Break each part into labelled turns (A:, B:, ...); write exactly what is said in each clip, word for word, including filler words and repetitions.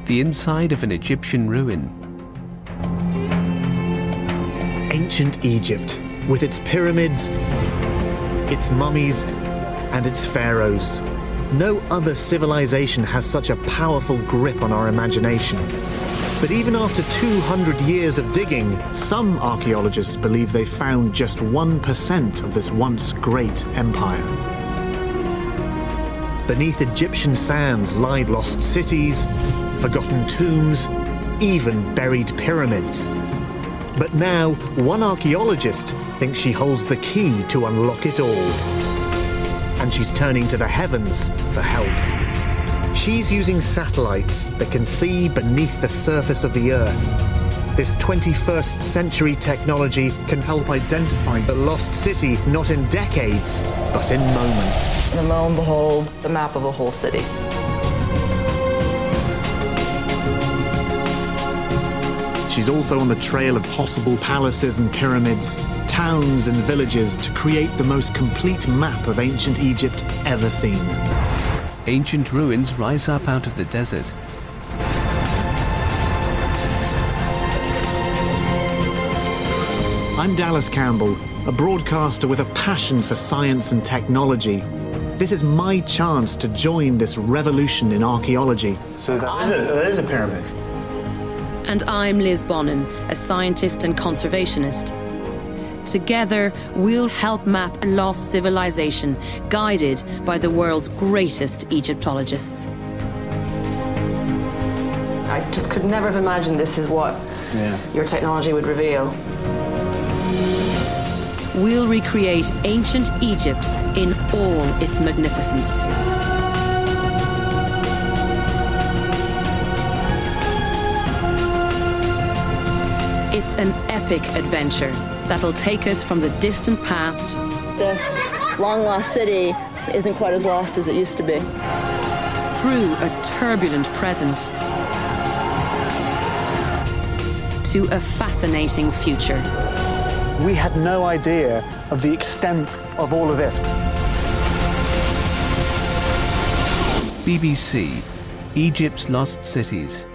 A: The inside of an Egyptian ruin.
B: Ancient Egypt, with its pyramids, its mummies, and its pharaohs. No other civilization has such a powerful grip on our imagination. But even after two hundred years of digging, some archaeologists believe they found just one percent of this once great empire. Beneath Egyptian sands lie lost cities, forgotten tombs, even buried pyramids. But now, one archaeologist thinks she holds the key to unlock it all. And she's turning to the heavens for help. She's using satellites that can see beneath the surface of the Earth. This twenty-first century technology can help identify the lost city not in decades, but in moments.
C: And lo and behold, the map of a whole city.
B: She's also on the trail of possible palaces and pyramids, towns and villages to create the most complete map of ancient Egypt ever seen.
A: Ancient ruins rise up out of the desert.
B: I'm Dallas Campbell, a broadcaster with a passion for science and technology. This is my chance to join this revolution in archaeology.
D: So that is a, that is a pyramid.
E: And I'm Liz Bonin, a scientist and conservationist. Together, we'll help map a lost civilization, guided by the world's greatest Egyptologists.
C: I just could never have imagined this is what yeah. your technology would reveal.
E: We'll recreate ancient Egypt in all its magnificence. It's an epic adventure that'll take us from the distant past.
F: This long-lost city isn't quite as lost as it used to be.
E: Through a turbulent present. To a fascinating future.
D: We had no idea of the extent of all of this.
A: B B C, Egypt's Lost Cities.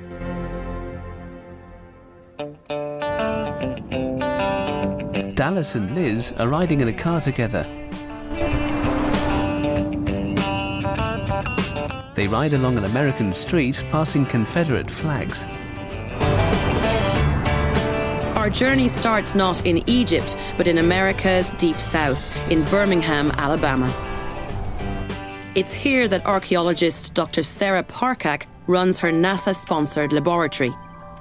A: Dallas and Liz are riding in a car together. They ride along an American street, passing Confederate flags.
E: Our journey starts not in Egypt, but in America's deep south, in Birmingham, Alabama. It's here that archaeologist Doctor Sarah Parcak runs her NASA-sponsored laboratory.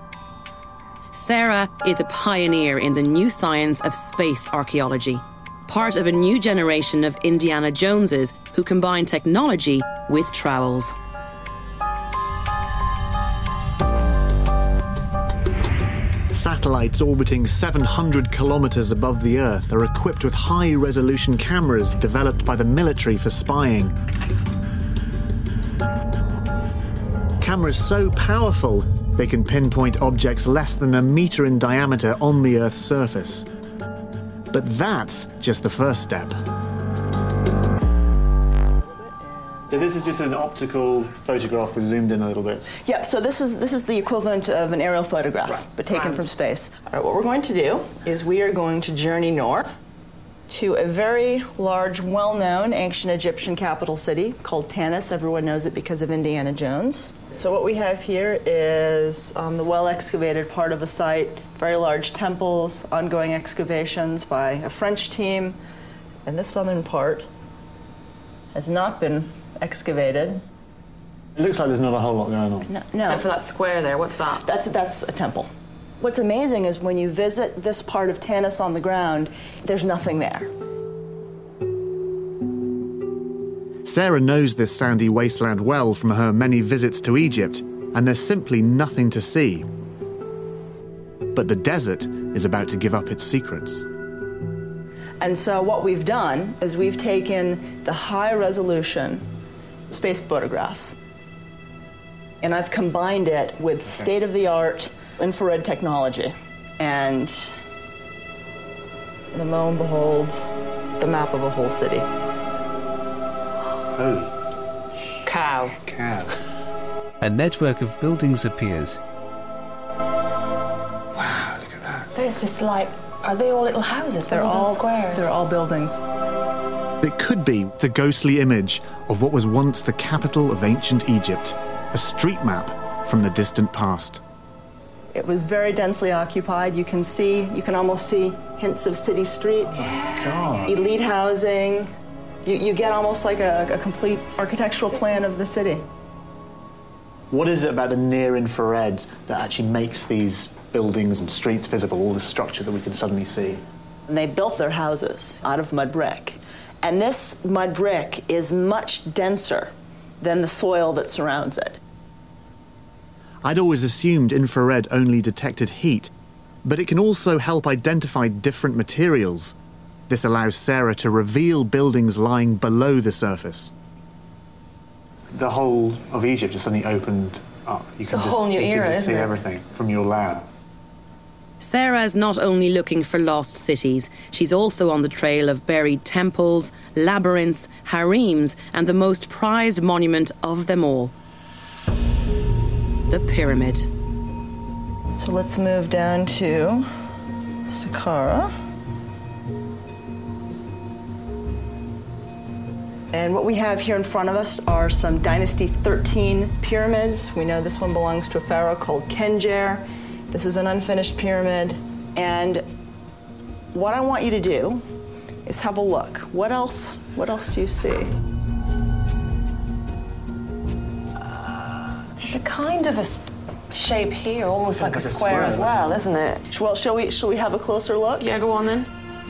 E: Sarah is a pioneer in the new science of space archaeology, part of a new generation of Indiana Joneses who combine technology with trowels.
B: Satellites orbiting seven hundred kilometers above the Earth are equipped with high-resolution cameras developed by the military for spying. Cameras so powerful, they can pinpoint objects less than a meter in diameter on the Earth's surface. But that's just the first step.
D: So this is just an optical photograph with zoomed in a little bit.
F: Yeah, so this is this is the equivalent of an aerial photograph,
D: right.
F: but taken
D: right.
F: from space. All right, what we're going to do is we are going to journey north to a very large, well-known ancient Egyptian capital city called Tanis. Everyone knows it because of Indiana Jones. So what we have here is um, the well-excavated part of a site, very large temples, ongoing excavations by a French team, and this southern part has not been excavated.
D: It looks like there's not a whole lot going on.
F: No, no.
C: Except for that square there, what's that?
F: That's, that's a temple. What's amazing is when you visit this part of Tanis on the ground, there's nothing there.
B: Sarah knows this sandy wasteland well from her many visits to Egypt, and there's simply nothing to see. But the desert is about to give up its secrets.
F: And so what we've done is we've taken the high-resolution space photographs, and I've combined it with okay. state-of-the-art infrared technology. And, and lo and behold, the map of a whole city.
D: Holy
C: cow.
D: Cow.
A: A network of buildings appears.
D: Wow, look at that.
C: There's just like, are they all little houses?
F: They're
C: little
F: all
C: squares.
F: They're all buildings.
B: It could be the ghostly image of what was once the capital of ancient Egypt, a street map from the distant past.
F: It was very densely occupied. You can see, you can almost see hints of city streets,
D: God.
F: elite housing. You, you get almost like a, a complete architectural plan of the city.
D: What is it about the near-infrared that actually makes these buildings and streets visible, all the structure that we can suddenly see?
F: And they built their houses out of mud brick. And this mud brick is much denser than the soil that surrounds it.
B: I'd always assumed infrared only detected heat, but it can also help identify different materials. This allows Sarah to reveal buildings lying below the surface.
D: The whole of Egypt has suddenly opened up. You
C: It's
D: can
C: a
D: just,
C: whole new
D: you
C: era,
D: can just see
C: isn't it?
D: everything from your lab.
E: Sarah's not only looking for lost cities, she's also on the trail of buried temples, labyrinths, harems, and the most prized monument of them all, the pyramid.
F: So let's move down to Saqqara. And what we have here in front of us are some Dynasty thirteen pyramids. We know this one belongs to a pharaoh called Kenjer. This is an unfinished pyramid. And what I want you to do is have a look. What else, what else do you see?
C: There's a kind of a s- shape here, almost like,
D: like
C: a
D: a
C: square,
D: square,
C: as
D: like-
C: well, isn't it?
F: Well, shall we, shall we have a closer look?
C: Yeah, go on then.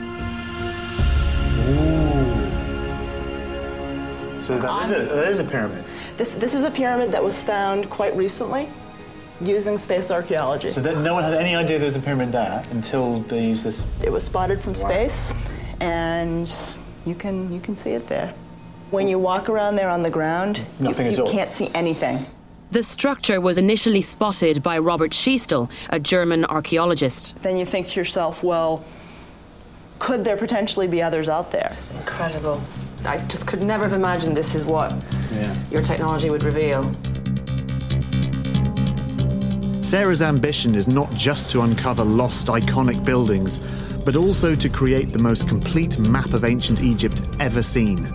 D: So that is, a, that is a pyramid.
F: This, this is a pyramid that was found quite recently using space archaeology.
D: So that no one had any idea there was a pyramid there until they used this.
F: It was spotted from
D: Wow.
F: space, and you can you can see it there. When you walk around there on the ground, you,
D: Nothing at
F: you
D: all.
F: can't see anything.
E: The structure was initially spotted by Robert Schiestel, a German archaeologist.
F: Then you think to yourself, well, could there potentially be others out there?
C: It's incredible. I just could never have imagined this is what
D: Yeah.
C: your technology would reveal.
B: Sarah's ambition is not just to uncover lost iconic buildings, but also to create the most complete map of ancient Egypt ever seen.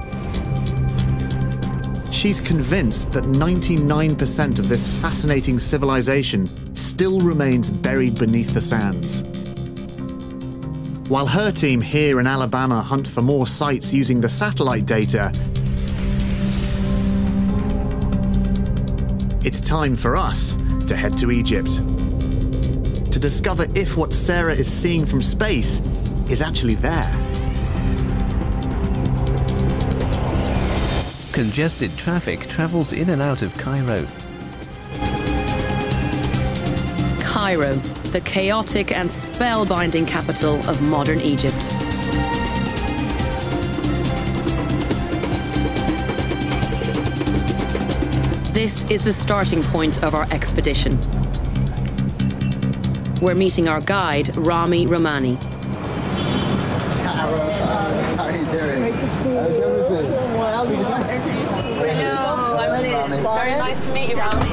B: She's convinced that ninety-nine percent of this fascinating civilization still remains buried beneath the sands. While her team here in Alabama hunt for more sites using the satellite data, it's time for us to head to Egypt to discover if what Sarah is seeing from space is actually there.
A: Congested traffic travels in and out of Cairo.
E: Cairo, the chaotic and spellbinding capital of modern Egypt. This is the starting point of our expedition. We're meeting our guide, Rami Romani.
G: How are you doing? Great to see you. How's everything?
F: Well,
C: Hello, I'm Liz. Very nice to meet you, Rami.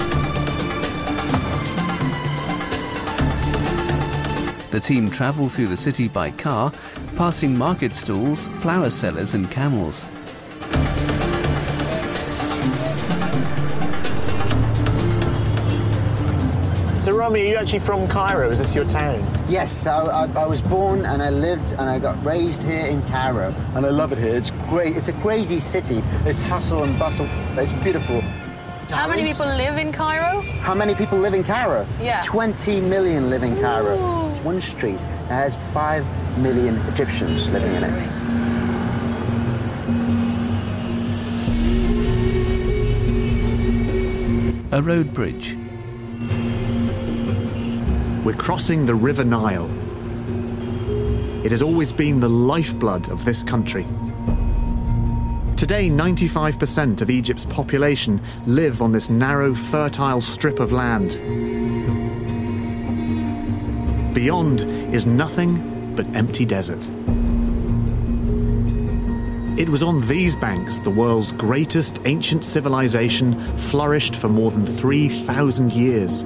A: The team travel through the city by car, passing market stalls, flower sellers and camels.
D: So Rami, are you actually from Cairo? Is this your town?
G: Yes, I, I, I was born and I lived and I got raised here in Cairo. And I love it here. It's great. It's a crazy city. It's hustle and bustle. It's beautiful.
C: How many people live in Cairo?
G: How many people live in Cairo?
C: Yeah.
G: twenty million live in Cairo.
C: Ooh.
G: One street has five million Egyptians living in it.
A: A road bridge.
B: We're crossing the River Nile. It has always been the lifeblood of this country. Today, ninety-five percent of Egypt's population live on this narrow, fertile strip of land. Beyond is nothing but empty desert. It was on these banks the world's greatest ancient civilization flourished for more than three thousand years.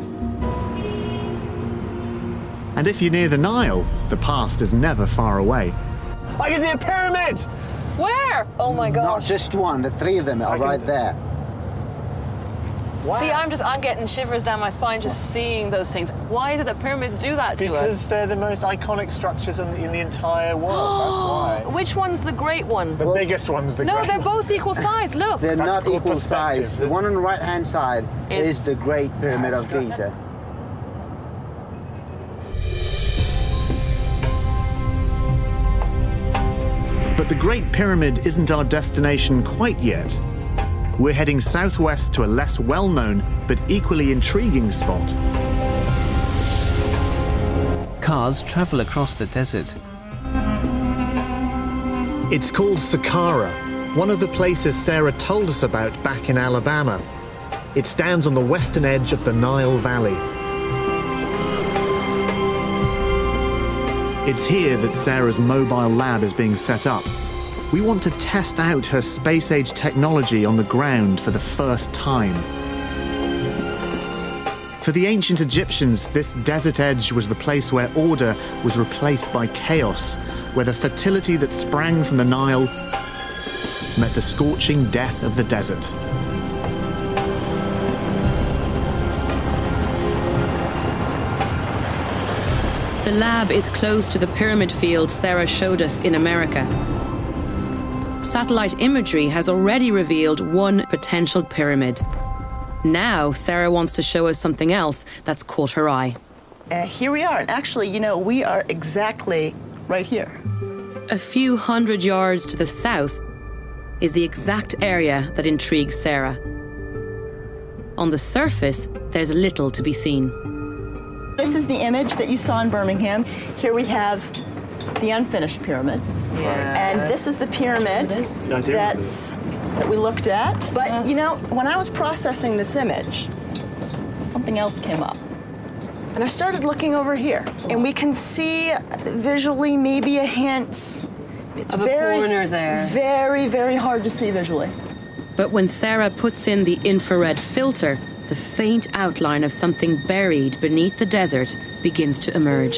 B: And if you're near the Nile, the past is never far away.
D: I can see a pyramid!
C: Where? Oh my gosh.
G: Not just one, the three of them are
D: I can-
G: right there.
D: Wow.
C: See, I'm just, I'm getting shivers down my spine just seeing those things. Why is it that pyramids do that to us?
D: Because they're the most iconic structures in, in the entire world, that's why.
C: Which one's the great one?
D: The biggest one's the
C: No,
D: great
C: they're
D: one.
C: both equal size, look.
G: They're
D: That's
G: not
D: called
G: equal
D: perspective,
G: size. The
D: isn't
G: one on the right-hand side
C: Is-
G: is the Great Pyramid of Giza.
B: But the Great Pyramid isn't our destination quite yet. We're heading southwest to a less well-known but equally intriguing spot.
A: Cars travel across the desert.
B: It's called Saqqara, one of the places Sarah told us about back in Alabama. It stands on the western edge of the Nile Valley. It's here that Sarah's mobile lab is being set up. We want to test out her space-age technology on the ground for the first time. For the ancient Egyptians, this desert edge was the place where order was replaced by chaos, where the fertility that sprang from the Nile met the scorching death of the desert.
E: The lab is close to the pyramid field Sarah showed us in America. Satellite imagery has already revealed one potential pyramid. Now, Sarah wants to show us something else that's caught her eye.
F: Uh, here we are. And actually, you know, we are exactly right here.
E: A few hundred yards to the south is the exact area that intrigues Sarah. On the surface, there's little to be seen.
F: This is the image that you saw in Birmingham. Here we have the unfinished pyramid.
C: Yeah.
F: And this is the pyramid
C: This?
D: I do
F: that's that we looked at. But you know, when I was processing this image, something else came up. And I started looking over here, and we can see visually maybe a hint. It's
C: Of a
F: very,
C: corner there.
F: very, very hard to see visually.
E: But when Sarah puts in the infrared filter, the faint outline of something buried beneath the desert begins to emerge.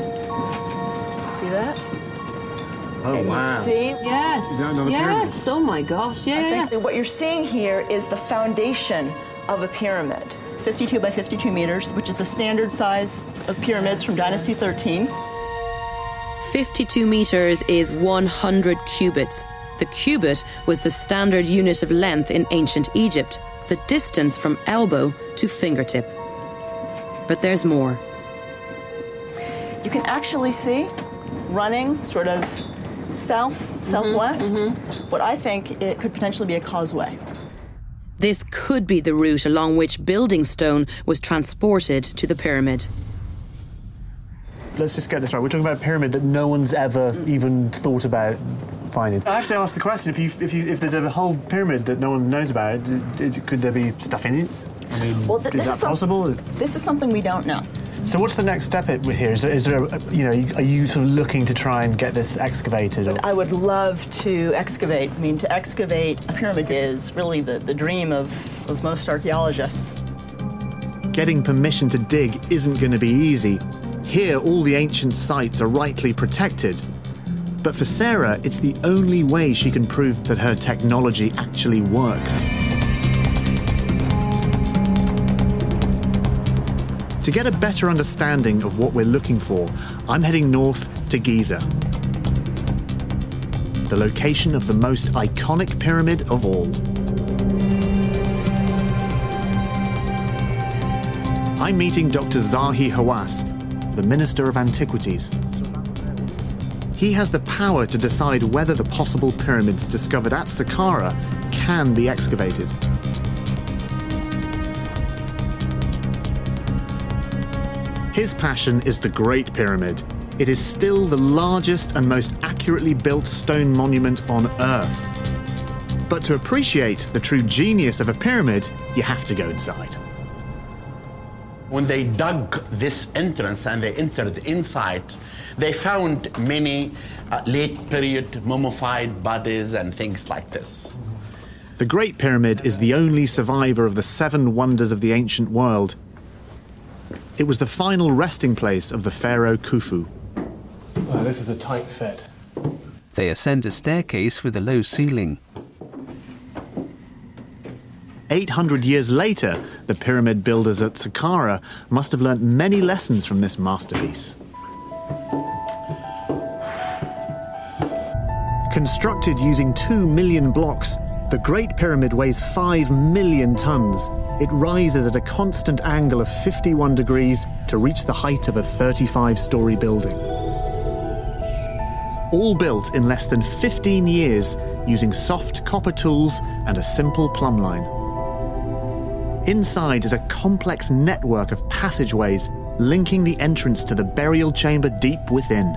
F: See that?
D: Oh,
F: And
D: wow.
F: you see?
C: Yes.
D: that another
C: yes. Oh my gosh. Yeah.
F: I
C: yeah,
F: think that what you're seeing here is the foundation of a pyramid. It's fifty-two by fifty-two meters, which is the standard size of pyramids from Dynasty thirteen.
E: fifty-two meters is one hundred cubits. The cubit was the standard unit of length in ancient Egypt, the distance from elbow to fingertip. But there's more.
F: You can actually see running sort of south, southwest, what I think it could potentially be a causeway.
E: This could be the route along which building stone was transported to the pyramid.
D: Let's just get this right. We're talking about a pyramid that no one's ever even thought about finding. I have to ask the question: if you, if you, if there's a whole pyramid that no one knows about, d- d- could there be stuff in it? I mean,
F: Well, th-
D: is
F: this
D: that
F: is some-
D: possible?
F: This is something we don't know.
D: So, what's the next step it- here? Is there, is there a, you know, are you sort of looking to try and get this excavated? Or?
F: I would love to excavate. I mean, to excavate a pyramid is really the, the dream of, of most archaeologists.
B: Getting permission to dig isn't going to be easy. Here, all the ancient sites are rightly protected. But for Sarah, it's the only way she can prove that her technology actually works. To get a better understanding of what we're looking for, I'm heading north to Giza, the location of the most iconic pyramid of all. I'm meeting Doctor Zahi Hawass, the Minister of Antiquities. He has the power to decide whether the possible pyramids discovered at Saqqara can be excavated. His passion is the Great Pyramid. It is still the largest and most accurately built stone monument on Earth. But to appreciate the true genius of a pyramid, you have to go inside.
H: When they dug this entrance and they entered inside, they found many uh, late period mummified bodies and things like this.
B: The Great Pyramid is the only survivor of the seven wonders of the ancient world. It was the final resting place of the pharaoh Khufu.
D: Oh, this is a tight fit.
A: They ascend a staircase with a low ceiling.
B: eight hundred years later, the pyramid builders at Saqqara must have learnt many lessons from this masterpiece. Constructed using two million blocks, the Great Pyramid weighs five million tons. It rises at a constant angle of fifty-one degrees to reach the height of a thirty-five-storey building. All built in less than fifteen years using soft copper tools and a simple plumb line. Inside is a complex network of passageways linking the entrance to the burial chamber deep within.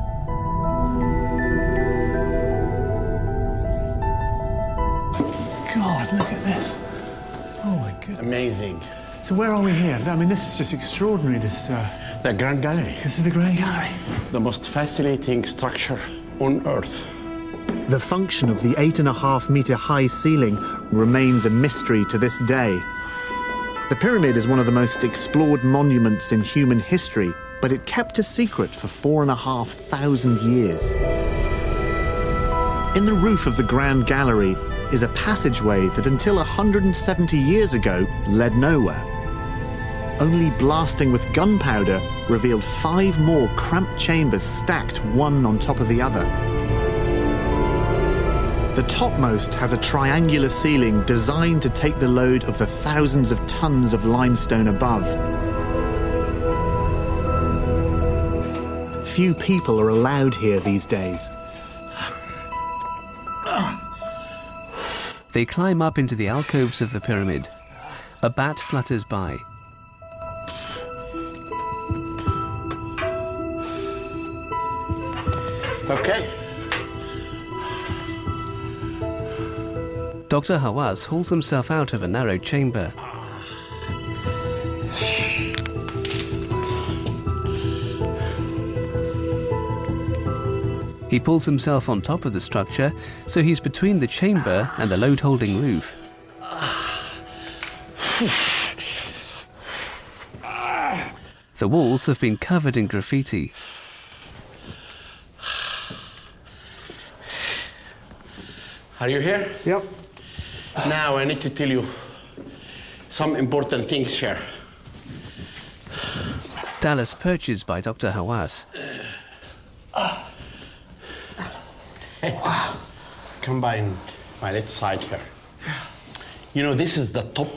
D: God, look at this. Oh my goodness.
H: Amazing.
D: So where are we here? I mean, this is just extraordinary, this... Uh,
H: the Grand Gallery.
D: This is the Grand Gallery.
H: The most fascinating structure on Earth.
B: The function of the eight and a half metre high ceiling remains a mystery to this day. The pyramid is one of the most explored monuments in human history, but it kept a secret for four and a half thousand years. In the roof of the Grand Gallery is a passageway that until one hundred seventy years ago led nowhere. Only blasting with gunpowder revealed five more cramped chambers stacked one on top of the other. The topmost has a triangular ceiling designed to take the load of the thousands of tons of limestone above. Few people are allowed here these days.
A: They climb up into the alcoves of the pyramid. A bat flutters by.
H: Okay.
A: Doctor Hawass hauls himself out of a narrow chamber. He pulls himself on top of the structure, so he's between the chamber and the load-holding roof. The walls have been covered in graffiti.
H: Are you here?
D: Yep.
H: Now I need to tell you some important things here.
A: Dallas perches by Doctor Hawass.
H: Wow. Combine my left side here. You know, this is the top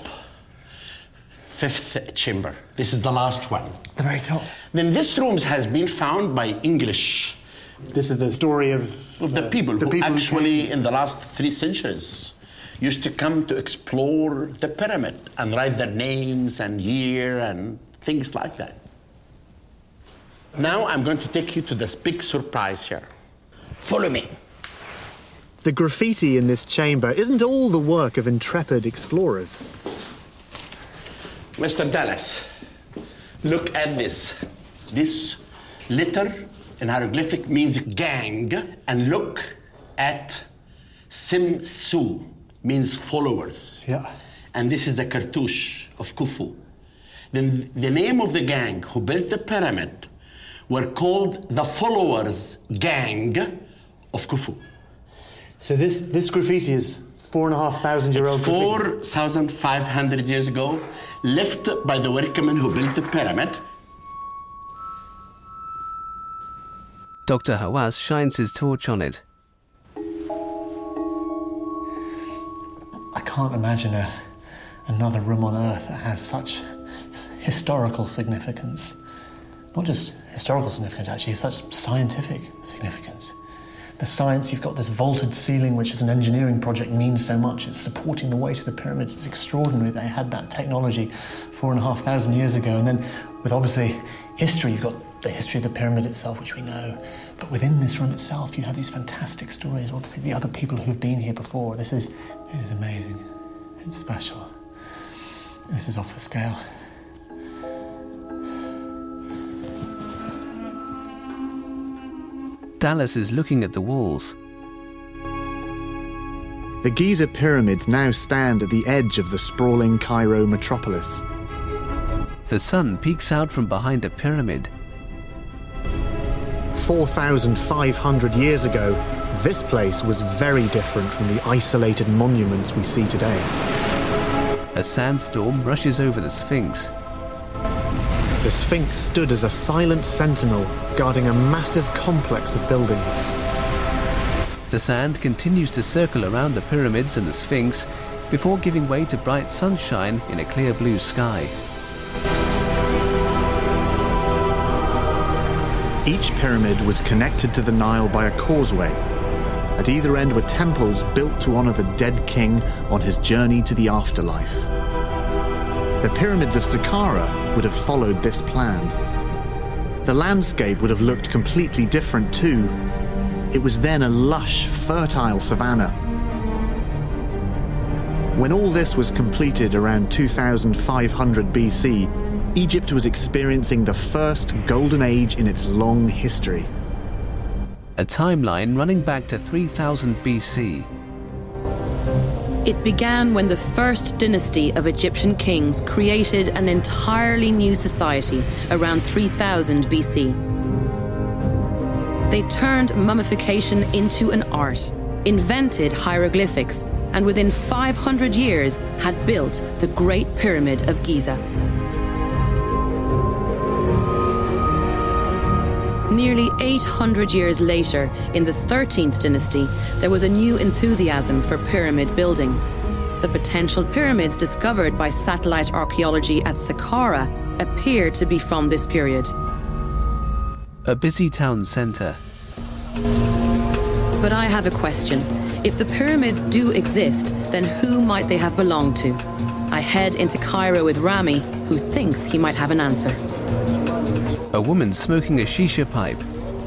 H: fifth chamber. This is the last one.
D: The very top.
H: Then this room has been found by English.
D: This is the story of...
H: Of the people
D: the
H: who
D: people
H: actually,
D: who
H: in the last three centuries, used to come to explore the pyramid and write their names and year and things like that. Now I'm going to take you to this big surprise here. Follow me.
B: The graffiti in this chamber isn't all the work of intrepid explorers.
H: Mister Dallas, look at this. This letter in hieroglyphic means gang, and look at Simsu, means followers.
D: Yeah.
H: And this is the cartouche of Khufu. Then the name of the gang who built the pyramid were called the Followers Gang of Khufu.
D: So this, this graffiti is four and a half thousand year old graffiti?
H: four thousand five hundred years ago, left by the workmen who built the pyramid.
A: Doctor Hawass shines his torch on it.
D: I can't imagine a, another room on Earth that has such historical significance. Not just historical significance, actually, such scientific significance. The science, you've got this vaulted ceiling, which as an engineering project means so much. It's supporting the weight of the pyramids. It's extraordinary they had that technology four and a half thousand years ago. And then with obviously history, you've got the history of the pyramid itself, which we know. But within this room itself, you have these fantastic stories. Obviously, the other people who've been here before. This is, this is amazing. It's special. This is off the scale.
A: Dallas is looking at the walls.
B: The Giza pyramids now stand at the edge of the sprawling Cairo metropolis.
A: The sun peeks out from behind a pyramid.
B: four thousand five hundred years ago, this place was very different from the isolated monuments we see today.
A: A sandstorm rushes over the Sphinx.
B: The Sphinx stood as a silent sentinel guarding a massive complex of buildings.
A: The sand continues to circle around the pyramids and the Sphinx before giving way to bright sunshine in a clear blue sky.
B: Each pyramid was connected to the Nile by a causeway. At either end were temples built to honor the dead king on his journey to the afterlife. The pyramids of Saqqara would have followed this plan. The landscape would have looked completely different too. It was then a lush, fertile savanna. When all this was completed around two thousand five hundred B C, Egypt was experiencing the first golden age in its long history.
A: A timeline running back to three thousand B C.
E: It began when the first dynasty of Egyptian kings created an entirely new society around three thousand B C. They turned mummification into an art, invented hieroglyphics, and within five hundred years had built the Great Pyramid of Giza. Nearly eight hundred years later, in the thirteenth dynasty, there was a new enthusiasm for pyramid building. The potential pyramids discovered by satellite archaeology at Saqqara appear to be from this period.
A: A busy town centre.
E: But I have a question. If the pyramids do exist, then who might they have belonged to? I head into Cairo with Rami, who thinks he might have an answer.
A: A woman smoking a shisha pipe.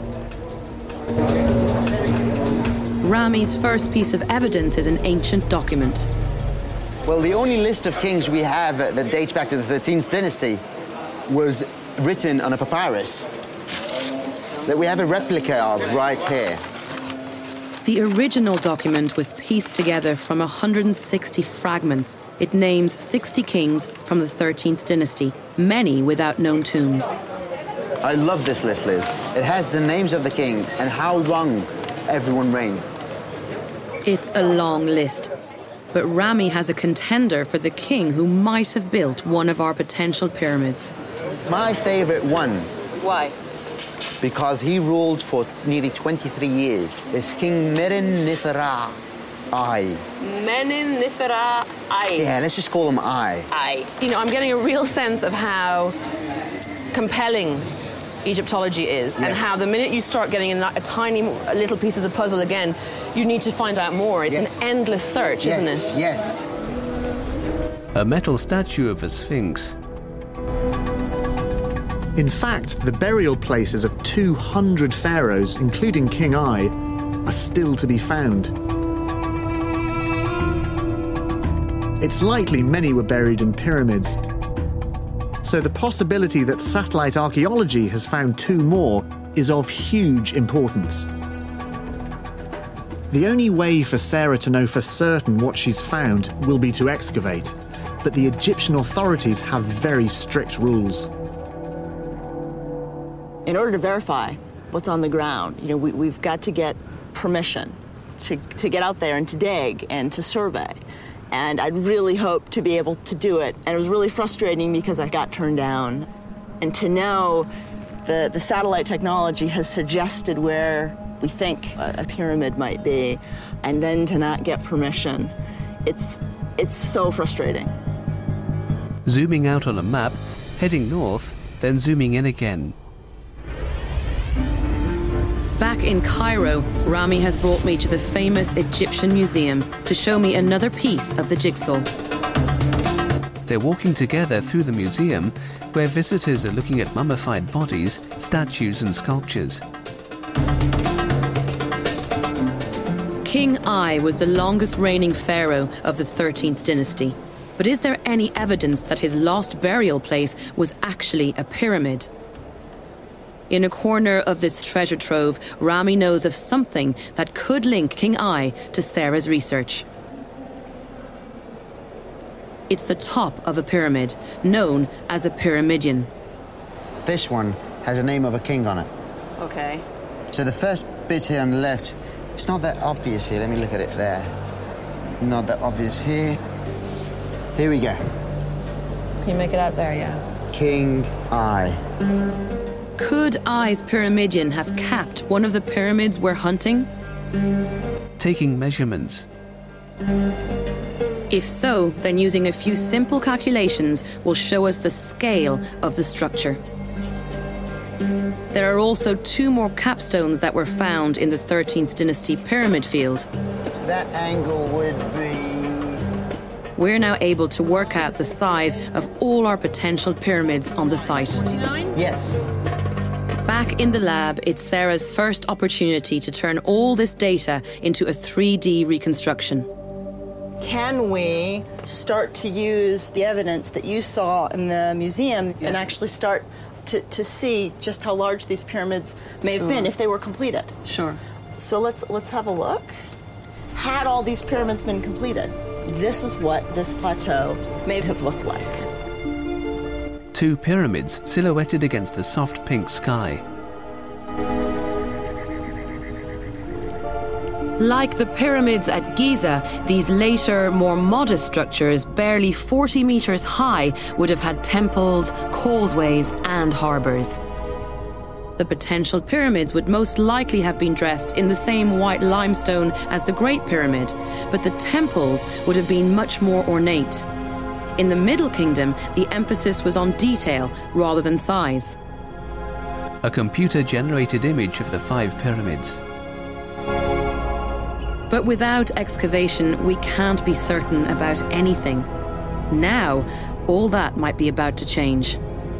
E: Rami's first piece of evidence is an ancient document.
G: Well, the only list of kings we have that dates back to the thirteenth dynasty was written on a papyrus that we have a replica of right here.
E: The original document was pieced together from one hundred sixty fragments. It names sixty kings from the thirteenth dynasty, many without known tombs.
G: I love this list, Liz. It has the names of the king and how long everyone reigned.
E: It's a long list, but Rami has a contender for the king who might have built one of our potential pyramids.
G: My favorite one.
E: Why?
G: Because he ruled for nearly twenty-three years. It's King Merenipteri I.
C: Merenipteri I.
G: Yeah, let's just call him I.
C: I. You know, I'm getting a real sense of how compelling Egyptology is, yes. And how the minute you start getting a, a tiny a little piece of the puzzle again, you need to find out more. It's yes. an endless search,
G: yes.
C: isn't it?
G: Yes.
A: A metal statue of a sphinx.
B: In fact, the burial places of two hundred pharaohs, including King I, are still to be found. It's likely many were buried in pyramids, so the possibility that satellite archaeology has found two more is of huge importance. The only way for Sarah to know for certain what she's found will be to excavate, but the Egyptian authorities have very strict rules.
F: In order to verify what's on the ground, you know, we, we've got to get permission to, to get out there and to dig and to survey. And I'd really hoped to be able to do it. And it was really frustrating because I got turned down. And to know the, the satellite technology has suggested where we think a, a pyramid might be, and then to not get permission, it's, it's so frustrating.
A: Zooming out on a map, heading north, then zooming in again.
E: Back in Cairo, Rami has brought me to the famous Egyptian Museum to show me another piece of the jigsaw.
A: They're walking together through the museum, where visitors are looking at mummified bodies, statues and sculptures.
E: King I was the longest reigning pharaoh of the thirteenth dynasty. But is there any evidence that his lost burial place was actually a pyramid? In a corner of this treasure trove, Rami knows of something that could link King Ai to Sarah's research. It's the top of a pyramid, known as a pyramidion.
G: This one has a name of a king on it.
C: Okay.
G: So the first bit here on the left, it's not that obvious here. Let me look at it there. Not that obvious here. Here we go.
C: Can you make it out there? Yeah.
G: King Ai.
E: Could Ai's pyramidion have capped one of the pyramids we're hunting?
A: Taking measurements.
E: If so, then using a few simple calculations will show us the scale of the structure. There are also two more capstones that were found in the thirteenth dynasty pyramid field.
G: So that angle would be...
E: We're now able to work out the size of all our potential pyramids on the site.
G: Yes.
E: Back in the lab, it's Sarah's first opportunity to turn all this data into a three D reconstruction.
F: Can we start to use the evidence that you saw in the museum yeah. and actually start to, to see just how large these pyramids may have
C: sure.
F: been if they were completed?
C: Sure.
F: So let's let's have a look. Had all these pyramids been completed, this is what this plateau may have looked like.
A: Two pyramids silhouetted against the soft pink sky.
E: Like the pyramids at Giza, these later, more modest structures, barely forty metres high, would have had temples, causeways and harbours. The potential pyramids would most likely have been dressed in the same white limestone as the Great Pyramid, but the temples would have been much more ornate. In the Middle Kingdom, the emphasis was on detail rather than size.
A: A computer-generated image of the five pyramids.
E: But without excavation, we can't be certain about anything. Now, all that might be about to change.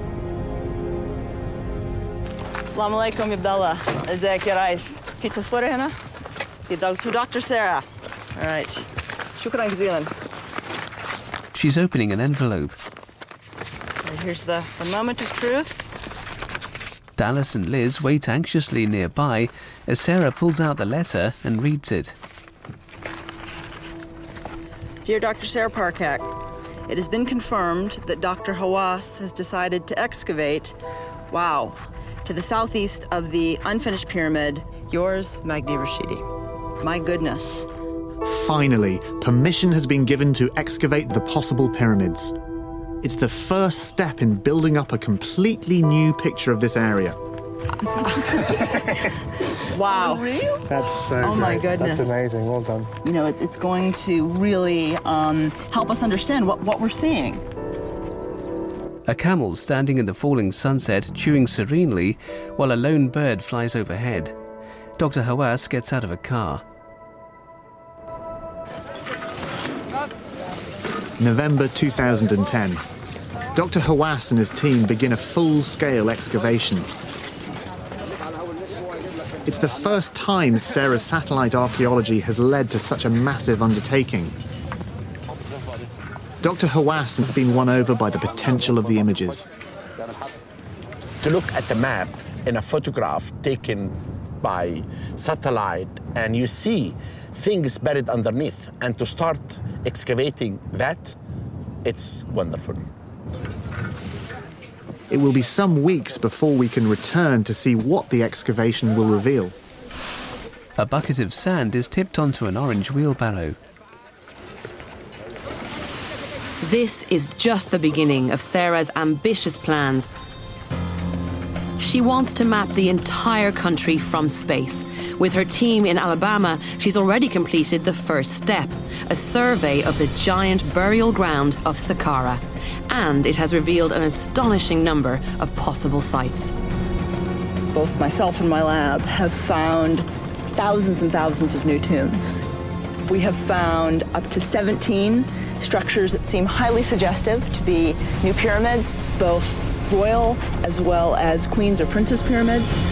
F: Assalamu alaikum, Abdallah. ازيك يا ريس؟ في تصوير هنا؟ في to Doctor Sarah. All right. شكرا جزيلا.
A: She's opening an envelope.
F: And here's the, the moment of truth.
A: Dallas and Liz wait anxiously nearby as Sarah pulls out the letter and reads it.
F: Dear Doctor Sarah Parkak, it has been confirmed that Doctor Hawass has decided to excavate, wow, to the southeast of the unfinished pyramid, yours, Magni Rashidi. My goodness.
B: Finally, permission has been given to excavate the possible pyramids. It's the first step in building up a completely new picture of this area.
F: Wow.
D: That's so
F: Oh
D: great.
F: my goodness.
D: That's amazing. Well done.
F: You know, it's, it's going to really um, help us understand what, what we're seeing.
A: A camel standing in the falling sunset, chewing serenely, while a lone bird flies overhead. Doctor Hawass gets out of a car.
B: November two thousand ten. Doctor Hawass and his team begin a full-scale excavation. It's the first time Sarah's satellite archaeology has led to such a massive undertaking. Doctor Hawass has been won over by the potential of the images.
H: To look at the map in a photograph taken by satellite and you see things buried underneath, and to start excavating that, it's wonderful.
B: It will be some weeks before we can return to see what the excavation will reveal.
A: A bucket of sand is tipped onto an orange wheelbarrow.
E: This is just the beginning of Sarah's ambitious plans. She wants to map the entire country from space. With her team in Alabama, she's already completed the first step, a survey of the giant burial ground of Saqqara. And it has revealed an astonishing number of possible sites.
F: Both myself and my lab have found thousands and thousands of new tombs. We have found up to seventeen structures that seem highly suggestive to be new pyramids, both royal as well as queens or princess pyramids.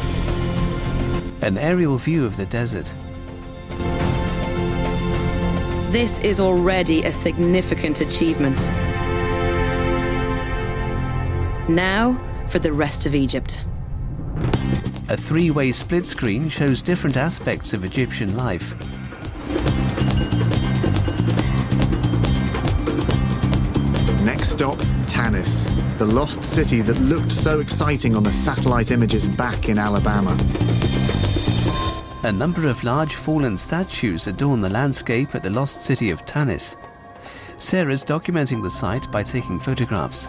A: An aerial view of the desert.
E: This is already a significant achievement. Now for the rest of Egypt.
A: A three-way split screen shows different aspects of Egyptian life.
B: Next stop, Tanis, the lost city that looked so exciting on the satellite images back in Alabama.
A: A number of large fallen statues adorn the landscape at the lost city of Tanis. Sarah's documenting the site by taking photographs.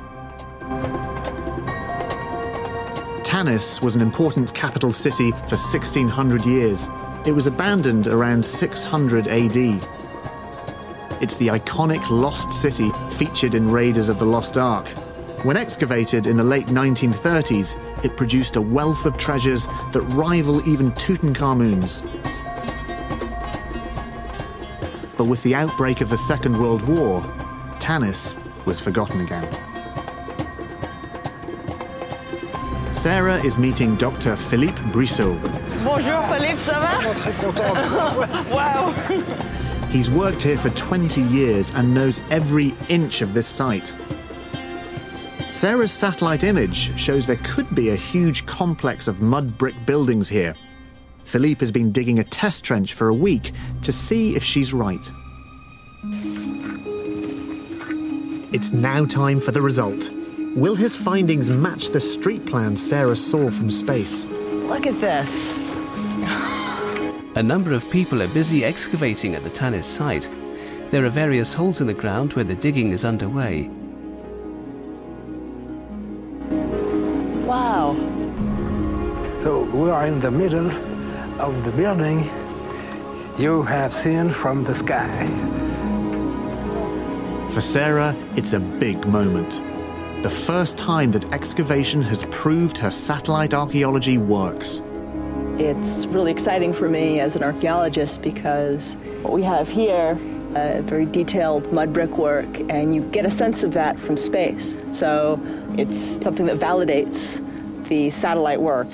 B: Tanis was an important capital city for sixteen hundred years. It was abandoned around six hundred A D. It's the iconic lost city featured in Raiders of the Lost Ark. When excavated in the late nineteen thirties, it produced a wealth of treasures that rival even Tutankhamun's. But with the outbreak of the Second World War, Tanis was forgotten again. Sarah is meeting Doctor Philippe Brissot.
F: Bonjour Philippe, ça va?
I: Très content.
F: Wow.
B: He's worked here for twenty years and knows every inch of this site. Sarah's satellite image shows there could be a huge complex of mud brick buildings here. Philippe has been digging a test trench for a week to see if she's right. It's now time for the result. Will his findings match the street plans Sarah saw from space?
F: Look at this.
A: A number of people are busy excavating at the Tanis site. There are various holes in the ground where the digging is underway.
F: Wow.
I: So we are in the middle of the building you have seen from the sky.
B: For Sarah, it's a big moment. The first time that excavation has proved her satellite archaeology works.
F: It's really exciting for me as an archaeologist because what we have here, uh, very detailed mud brickwork, and you get a sense of that from space. So it's something that validates the satellite work.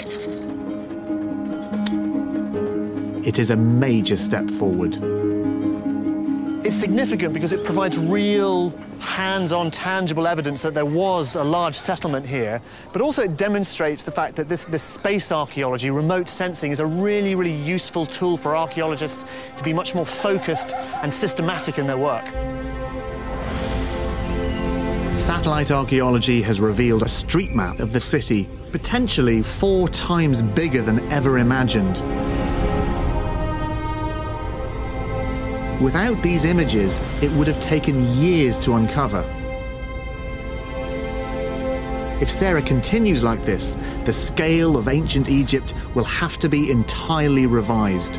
B: It is a major step forward.
D: It's significant because it provides real hands-on, tangible evidence that there was a large settlement here, but also it demonstrates the fact that this, this space archaeology, remote sensing, is a really, really useful tool for archaeologists to be much more focused and systematic in their work.
B: Satellite archaeology has revealed a street map of the city, potentially four times bigger than ever imagined. Without these images, it would have taken years to uncover. If Sarah continues like this, the scale of ancient Egypt will have to be entirely revised.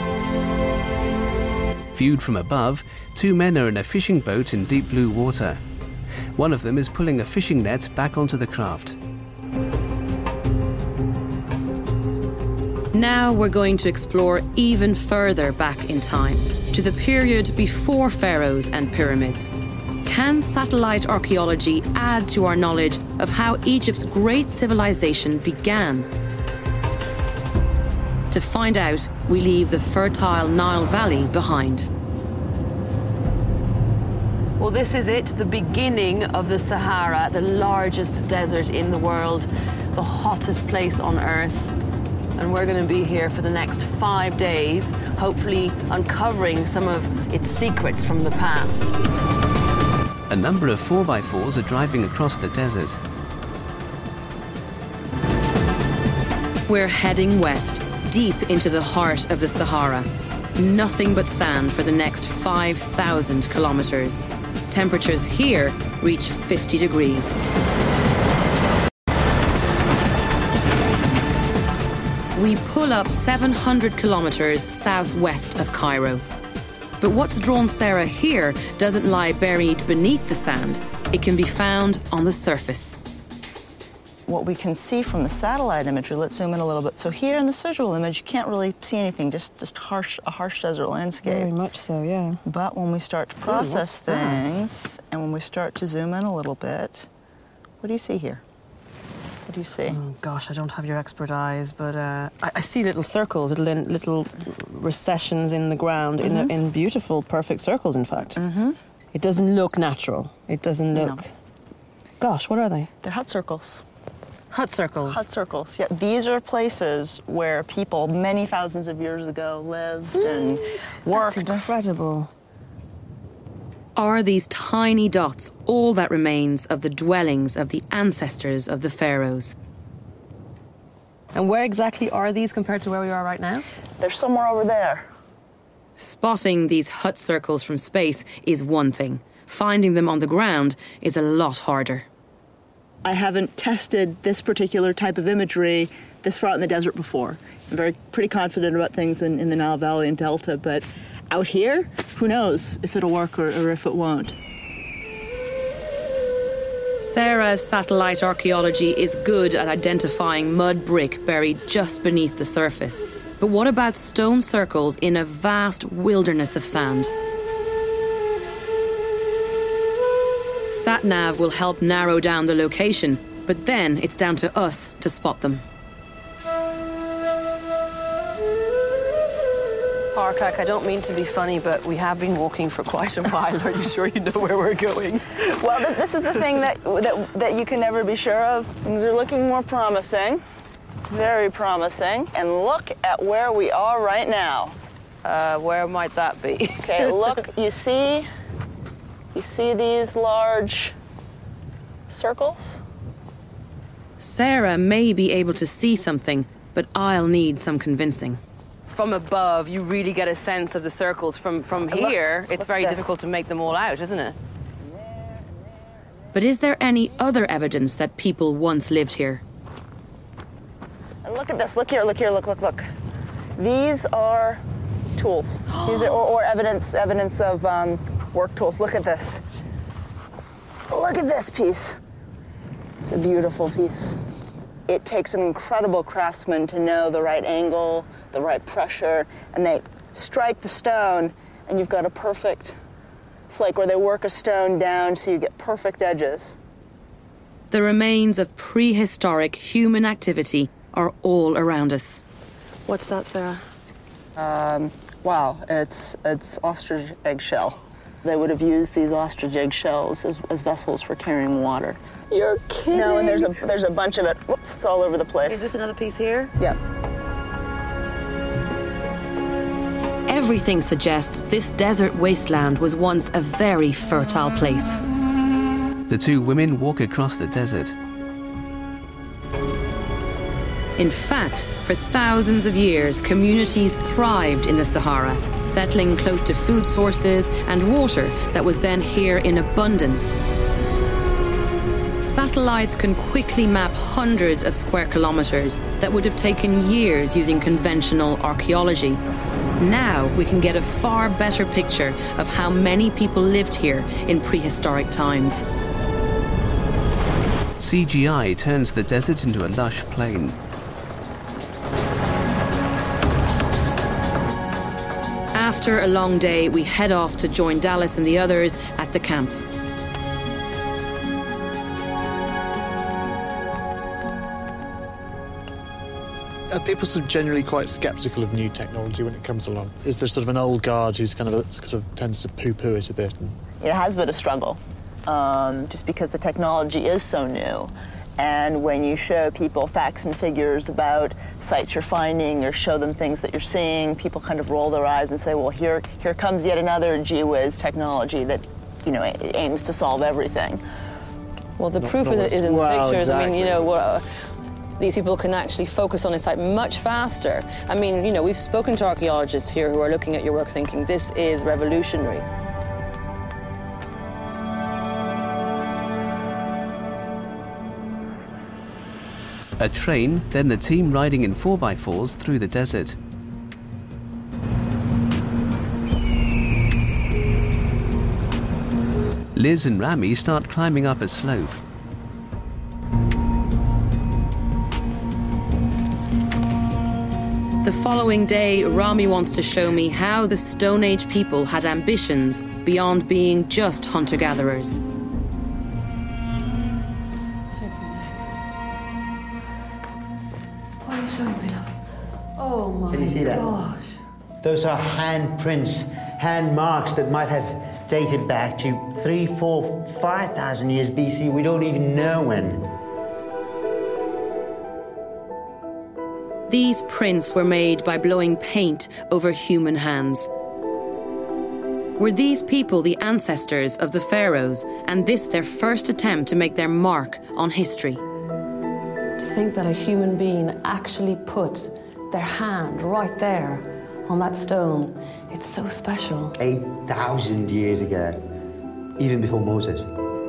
A: Viewed from above, two men are in a fishing boat in deep blue water. One of them is pulling a fishing net back onto the craft.
E: Now we're going to explore even further back in time, to the period before pharaohs and pyramids. Can satellite archaeology add to our knowledge of how Egypt's great civilization began? To find out, we leave the fertile Nile Valley behind.
C: Well, this is it, the beginning of the Sahara, the largest desert in the world, the hottest place on Earth. And we're going to be here for the next five days, hopefully uncovering some of its secrets from the past.
A: A number of four by fours are driving across the desert.
E: We're heading west, deep into the heart of the Sahara. Nothing but sand for the next five thousand kilometers. Temperatures here reach fifty degrees. We pull up seven hundred kilometers southwest of Cairo. But what's drawn Sarah here doesn't lie buried beneath the sand. It can be found on the surface.
F: What we can see from the satellite imagery, let's zoom in a little bit. So here in this visual image, you can't really see anything, just, just harsh, a harsh desert landscape.
J: Very much so, yeah.
F: But when we start to process Ooh, things, and when we start to zoom in a little bit, what do you see here? What do you see?
J: Oh, gosh, I don't have your expert eyes, but uh, I, I see little circles, little little recessions in the ground, mm-hmm. in, in beautiful, perfect circles, in fact.
F: Mm-hmm.
J: It doesn't look natural. It doesn't look...
F: No.
J: Gosh, what are they?
F: They're hut circles.
J: Hut circles.
F: Hut circles, yeah. These are places where people many thousands of years ago lived mm, and worked.
J: That's incredible.
E: Are these tiny dots all that remains of the dwellings of the ancestors of the pharaohs?
J: And where exactly are these compared to where we are right now?
F: They're somewhere over there.
E: Spotting these hut circles from space is one thing. Finding them on the ground is a lot harder.
F: I haven't tested this particular type of imagery this far out in the desert before. I'm very pretty confident about things in, in the Nile Valley and Delta, but out here, who knows if it'll work or, or if it won't.
E: Sarah's satellite archaeology is good at identifying mud brick buried just beneath the surface. But what about stone circles in a vast wilderness of sand? SatNav will help narrow down the location, but then it's down to us to spot them.
C: Parkak, I don't mean to be funny, but we have been walking for quite a while. Are you sure you know where we're going?
F: Well, th this is the thing that, that, that you can never be sure of. Things are looking more promising, very promising. And look at where we are right now.
C: Uh, where might that be?
F: Okay, look, you see, you see these large circles?
E: Sarah may be able to see something, but I'll need some convincing.
C: From above, you really get a sense of the circles. From, from here,
F: look,
C: it's
F: look
C: very difficult to make them all out, isn't it?
E: But is there any other evidence that people once lived here?
F: And look at this, look here, look here, look, look, look. These are tools. These are, or, or evidence, evidence of um, work tools. Look at this. Look at this piece. It's a beautiful piece. It takes an incredible craftsman to know the right angle, the right pressure, and they strike the stone, and you've got a perfect flake, or they work a stone down so you get perfect edges.
E: The remains of prehistoric human activity are all around us.
C: What's that, Sarah?
F: Um, wow, it's, it's ostrich eggshell. They would have used these ostrich eggshells as, as vessels for carrying water.
C: You're kidding.
F: No, and there's a, there's a bunch of it. Whoops, it's all over the place.
C: Is this another piece here?
F: Yeah.
E: Everything suggests this desert wasteland was once a very fertile place.
A: The two women walk across the desert.
E: In fact, for thousands of years, communities thrived in the Sahara, settling close to food sources and water that was then here in abundance. Satellites can quickly map hundreds of square kilometers that would have taken years using conventional archaeology. Now we can get a far better picture of how many people lived here in prehistoric times.
A: C G I turns the desert into a lush plain.
E: After a long day, we head off to join Dallas and the others at the camp.
B: Are people sort of generally quite sceptical of new technology when it comes along? Is there sort of an old guard who's kind of, a, sort of tends to poo-poo it a bit? And...
F: It has been a struggle, um, just because the technology is so new. And when you show people facts and figures about sites you're finding or show them things that you're seeing, people kind of roll their eyes and say, well, here, here comes yet another gee-whiz technology that, you know, aims to solve everything.
C: Well, the
B: Not,
C: proof
B: not
C: of it is in the
B: well,
C: pictures.
B: Exactly.
C: I mean, you know, what, uh, these people can actually focus on a site much faster. I mean, you know, we've spoken to archaeologists here who are looking at your work thinking this is revolutionary.
A: A train, then the team riding in four by fours through the desert. Liz and Rami start climbing up a slope.
E: The following day, Rami wants to show me how the Stone Age people had ambitions beyond being just hunter-gatherers.
J: Oh my
G: Can you see that?
J: gosh.
G: Those are handprints, hand marks that might have dated back to three, four, five thousand years B C. We don't even know when.
E: These prints were made by blowing paint over human hands. Were these people the ancestors of the pharaohs, and this their first attempt to make their mark on history?
C: To think that a human being actually put their hand right there on that stone, it's so special.
K: eight thousand years ago, even before Moses.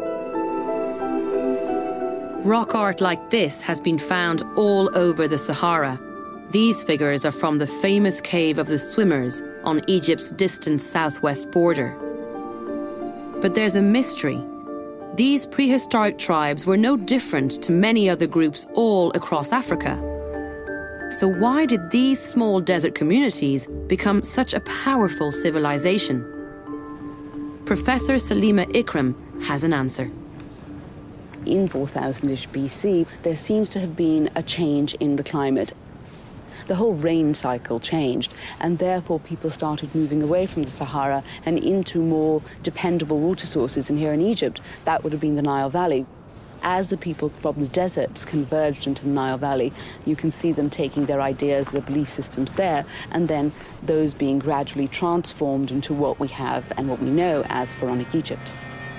E: Rock art like this has been found all over the Sahara. These figures are from the famous Cave of the Swimmers on Egypt's distant southwest border. But there's a mystery. These prehistoric tribes were no different to many other groups all across Africa. So why did these small desert communities become such a powerful civilization? Professor Salima Ikram has an answer.
L: In four thousand-ish B C, there seems to have been a change in the climate. The whole rain cycle changed, and therefore people started moving away from the Sahara and into more dependable water sources. And here in Egypt, that would have been the Nile Valley. As the people from the deserts converged into the Nile Valley, you can see them taking their ideas, their belief systems there, and then those being gradually transformed into what we have and what we know as Pharaonic Egypt.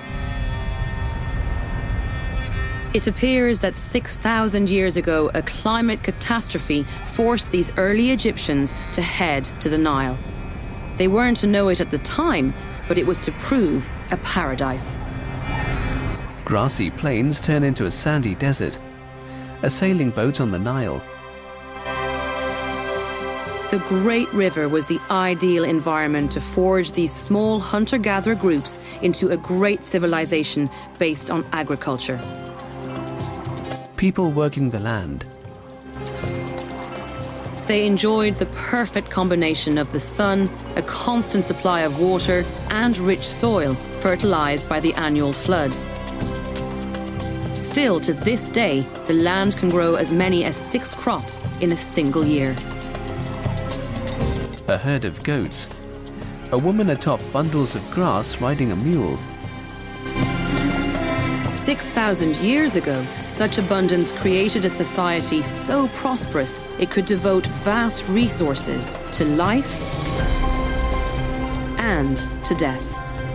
E: It appears that six thousand years ago, a climate catastrophe forced these early Egyptians to head to the Nile. They weren't to know it at the time, but it was to prove a paradise.
A: Grassy plains turn into a sandy desert. A sailing boat on the Nile.
E: The Great River was the ideal environment to forge these small hunter-gatherer groups into a great civilization based on agriculture.
A: People working the land.
E: They enjoyed the perfect combination of the sun, a constant supply of water, and rich soil, fertilized by the annual flood. Still, to this day, the land can grow as many as six crops in a single year.
A: A herd of goats. A woman atop bundles of grass riding a mule.
E: six thousand years ago, such abundance created a society so prosperous it could devote vast resources to life and to death.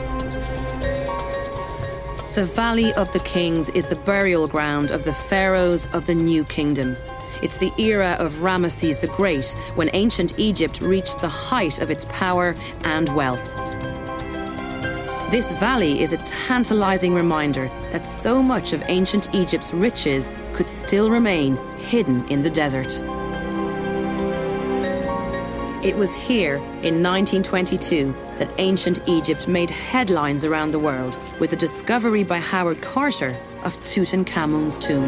E: The Valley of the Kings is the burial ground of the pharaohs of the New Kingdom. It's the era of Ramesses the Great, when ancient Egypt reached the height of its power and wealth. This valley is a tantalizing reminder that so much of ancient Egypt's riches could still remain hidden in the desert. It was here in nineteen twenty-two that ancient Egypt made headlines around the world with the discovery by Howard Carter of Tutankhamun's tomb.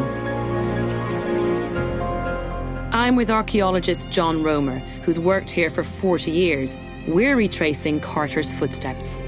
E: I'm with archaeologist John Romer, who's worked here for forty years. We're retracing Carter's footsteps.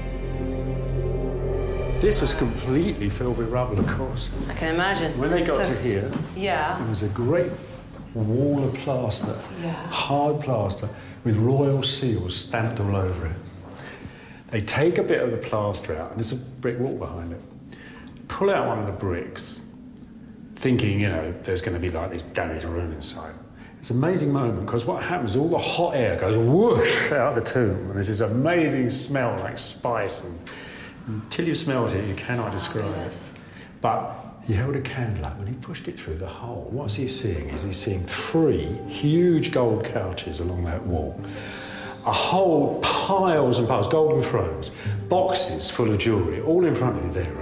M: This was completely filled with rubble, of course.
C: I can imagine.
M: When they got
C: So-
M: to here,
C: Yeah.
M: there was a great wall of plaster,
C: Yeah.
M: hard plaster, with royal seals stamped all over it. They take a bit of the plaster out, and there's a brick wall behind it. Pull out one of the bricks, thinking, you know, there's going to be like this damaged room inside. It's an amazing moment, because what happens, all the hot air goes whoosh out of the tomb, and there's this amazing smell like spice, and until you smelled it, you cannot describe it. But he held a candle up and he pushed it through the hole. What's he seeing is he's seeing three huge gold couches along that wall. A whole piles and piles, golden thrones, boxes full of jewellery, all in front of you there,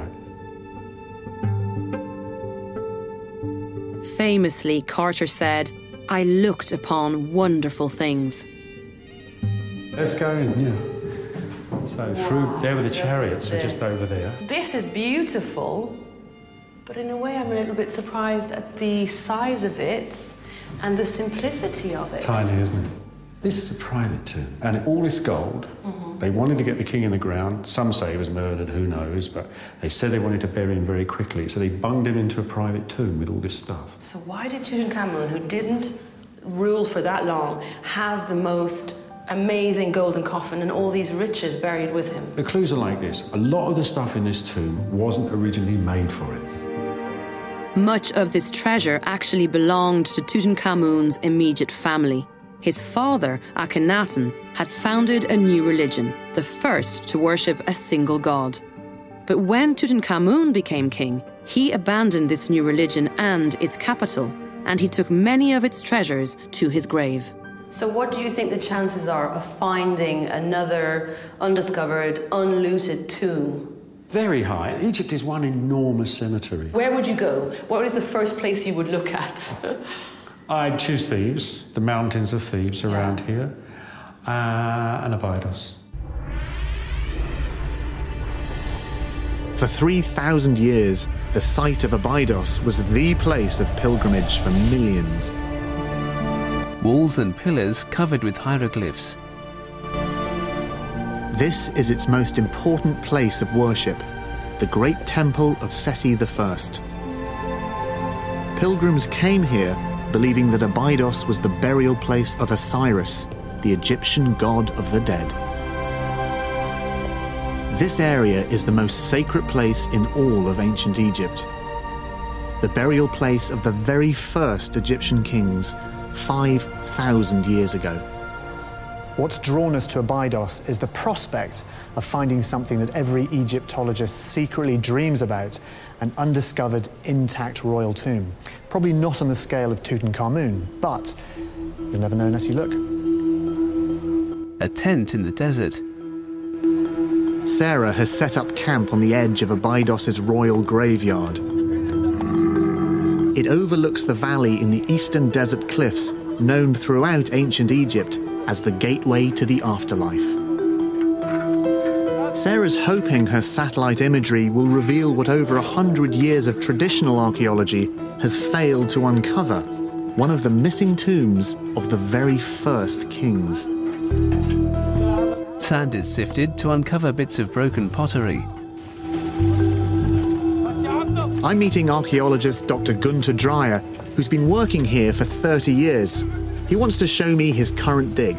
M: right?
E: Famously, Carter said, "I looked upon wonderful things."
M: Let's go in, yeah. So through there were the chariots, were just over there.
C: This is beautiful, but in a way I'm a little bit surprised at the size of it and the simplicity of it.
M: Tiny, isn't it? This is a private tomb, and all this gold,
C: Mhm.
M: they wanted to get the king in the ground. Some say he was murdered, who knows, but they said they wanted to bury him very quickly, so they bunged him into a private tomb with all this stuff.
C: So why did Tutankhamun, who didn't rule for that long, have the most amazing golden coffin and all these riches buried with him?
M: The clues are like this. A lot of the stuff in this tomb wasn't originally made for it.
E: Much of this treasure actually belonged to Tutankhamun's immediate family. His father, Akhenaten, had founded a new religion, the first to worship a single god. But when Tutankhamun became king, he abandoned this new religion and its capital, and he took many of its treasures to his grave.
C: So what do you think the chances are of finding another undiscovered, unlooted tomb?
M: Very high. Egypt is one enormous cemetery.
C: Where would you go? What is the first place you would look at?
M: I'd choose Thebes, the mountains of Thebes around here, uh, and Abydos.
B: For three thousand years, the site of Abydos was the place of pilgrimage for millions.
A: Walls and pillars covered with hieroglyphs.
B: This is its most important place of worship, the great temple of Seti the First. Pilgrims came here believing that Abydos was the burial place of Osiris, the Egyptian god of the dead. This area is the most sacred place in all of ancient Egypt. The burial place of the very first Egyptian kings, five thousand years ago.
D: What's drawn us to Abydos is the prospect of finding something that every Egyptologist secretly dreams about, an undiscovered, intact royal tomb. Probably not on the scale of Tutankhamun, but you'll never know unless you look.
A: A tent in the desert.
B: Sarah has set up camp on the edge of Abydos's royal graveyard. It overlooks the valley in the eastern desert cliffs, known throughout ancient Egypt as the gateway to the afterlife. Sarah's hoping her satellite imagery will reveal what over a hundred years of traditional archaeology has failed to uncover, one of the missing tombs of the very first kings.
A: Sand is sifted to uncover bits of broken pottery.
B: I'm meeting archaeologist Doctor Gunter Dreyer, who's been working here for thirty years. He wants to show me his current dig.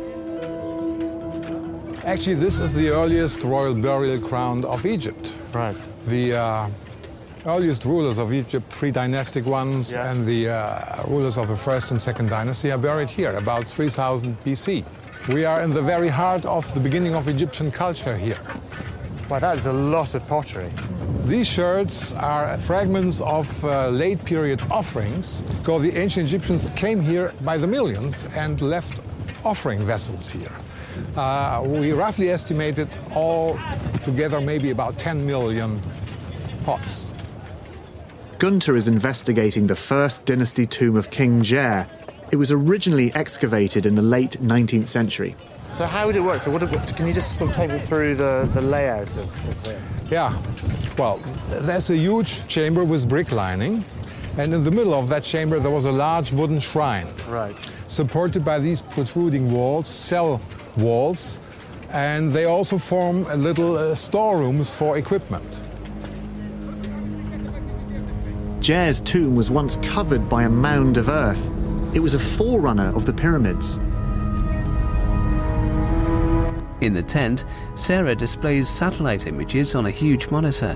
N: Actually, this is the earliest royal burial ground of Egypt.
D: Right.
N: The uh, earliest rulers of Egypt, pre-dynastic ones, yeah. and the uh, rulers of the first and second dynasty are buried here, about three thousand B C. We are in the very heart of the beginning of Egyptian culture here.
D: Wow, that is a lot of pottery.
N: These sherds are fragments of uh, late period offerings, because the ancient Egyptians came here by the millions and left offering vessels here. Uh, we roughly estimated all together maybe about ten million pots.
B: Gunter is investigating the first dynasty tomb of King Djer. It was originally excavated in the late nineteenth century.
D: So how would it work? So what, can you just sort of take me through the, the layout of, of this?
N: Yeah, well, there's a huge chamber with brick lining, and in the middle of that chamber there was a large wooden shrine.
D: Right.
N: Supported by these protruding walls, cell walls, and they also form a little uh, storerooms for equipment.
B: Djer's tomb was once covered by a mound of earth. It was a forerunner of the pyramids.
A: In the tent, Sarah displays satellite images on a huge monitor.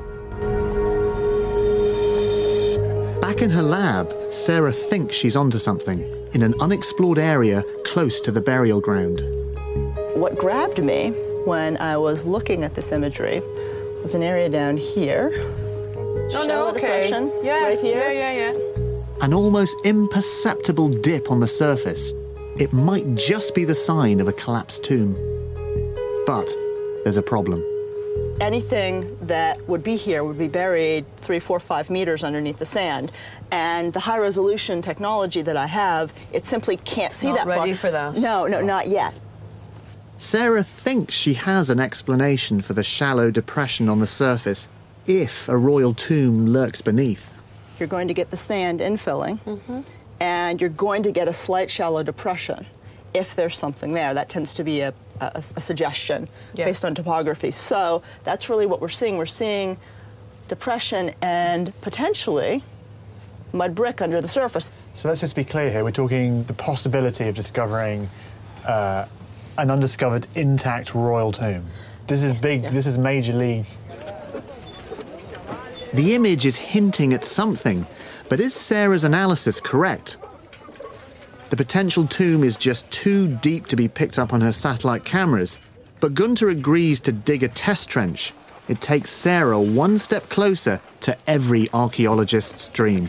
B: Back in her lab, Sarah thinks she's onto something, in an unexplored area close to the burial ground.
F: What grabbed me when I was looking at this imagery was an area down here.
C: Oh, no, okay.
F: Yeah, right here.
C: Yeah, yeah, yeah.
B: An almost imperceptible dip on the surface. It might just be the sign of a collapsed tomb. But there's a problem.
F: Anything that would be here would be buried three, four, five meters underneath the sand. And the high resolution technology that I have, it simply can't see
C: Not
F: that far.
C: ready for that.
F: No, no, not yet.
B: Sarah thinks she has an explanation for the shallow depression on the surface if a royal tomb lurks beneath.
F: You're going to get the sand infilling, mm-hmm. and you're going to get a slight shallow depression if there's something there. That tends to be a, a, a suggestion yeah. based on topography. So that's really what we're seeing. We're seeing depression and potentially mud brick under the surface.
D: So let's just be clear here. We're talking the possibility of discovering uh, an undiscovered intact royal tomb. This is big, yeah. This is major league.
B: The image is hinting at something, but is Sarah's analysis correct? The potential tomb is just too deep to be picked up on her satellite cameras, but Gunter agrees to dig a test trench. It takes Sarah one step closer to every archaeologist's dream.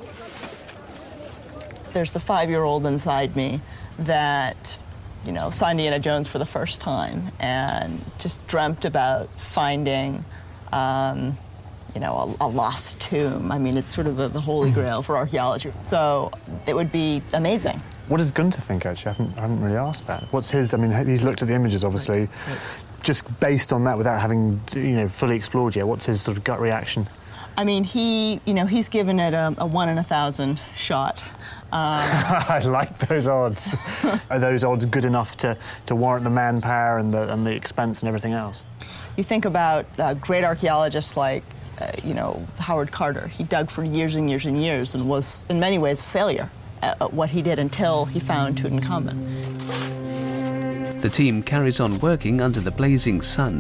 F: There's the five-year-old inside me that, you know, saw Indiana Jones for the first time and just dreamt about finding, um, you know, a, a lost tomb. I mean, it's sort of a, the holy grail for archaeology. So it would be amazing.
D: What does Gunter think, actually? I haven't, I haven't really asked that. What's his, I mean, he's looked at the images, obviously. Right. Right. Just based on that, without having, you know, fully explored yet, what's his sort of gut reaction?
F: I mean, he, you know, he's given it a, a one in a thousand shot. Um,
D: I like those odds. Are those odds good enough to, to warrant the manpower and the, and the expense and everything else?
F: You think about uh, great archaeologists like, uh, you know, Howard Carter. He dug for years and years and years and was, in many ways, a failure at, at what he did until he found Tutankhamun.
A: The team carries on working under the blazing sun.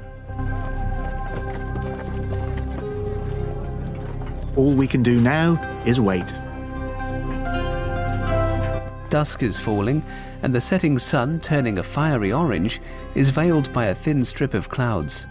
B: All we can do now is wait.
A: Dusk is falling, and the setting sun, turning a fiery orange, is veiled by a thin strip of clouds.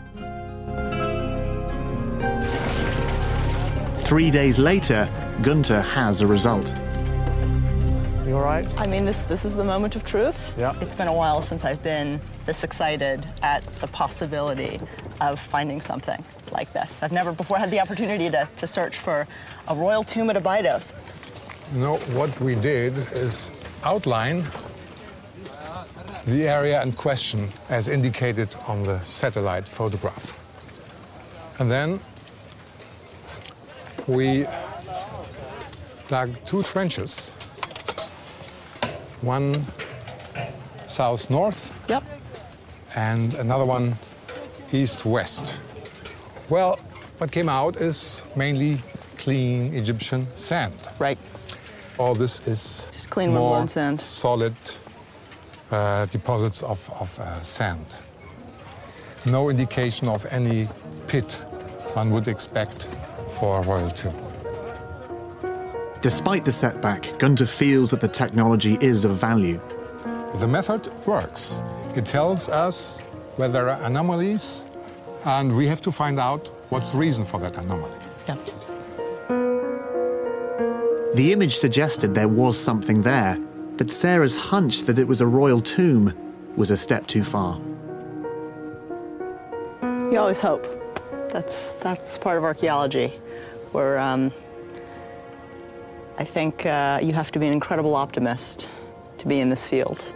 B: Three days later, Gunter has a result.
D: You all right?
F: I mean, this, this is the moment of truth.
D: Yeah.
F: It's been a while since I've been this excited at the possibility of finding something like this. I've never before had the opportunity to, to search for a royal tomb at Abydos.
N: No, what we did is outline the area in question as indicated on the satellite photograph. And then we dug two trenches, one south-north,
F: yep,
N: and another one east-west. Well, what came out is mainly clean Egyptian sand.
F: Right.
N: All this is
F: just clean
N: more
F: Wimbledon sand.
N: Solid uh, deposits of, of uh, sand. No indication of any pit one would expect for a royal tomb.
B: Despite the setback, Gunter feels that the technology is of value.
N: The method works. It tells us where there are anomalies, and we have to find out what's the reason for that anomaly.
F: Yeah.
B: The image suggested there was something there, but Sarah's hunch that it was a royal tomb was a step too far.
F: You always hope. That's, that's part of archaeology, where um, I think uh, you have to be an incredible optimist to be in this field.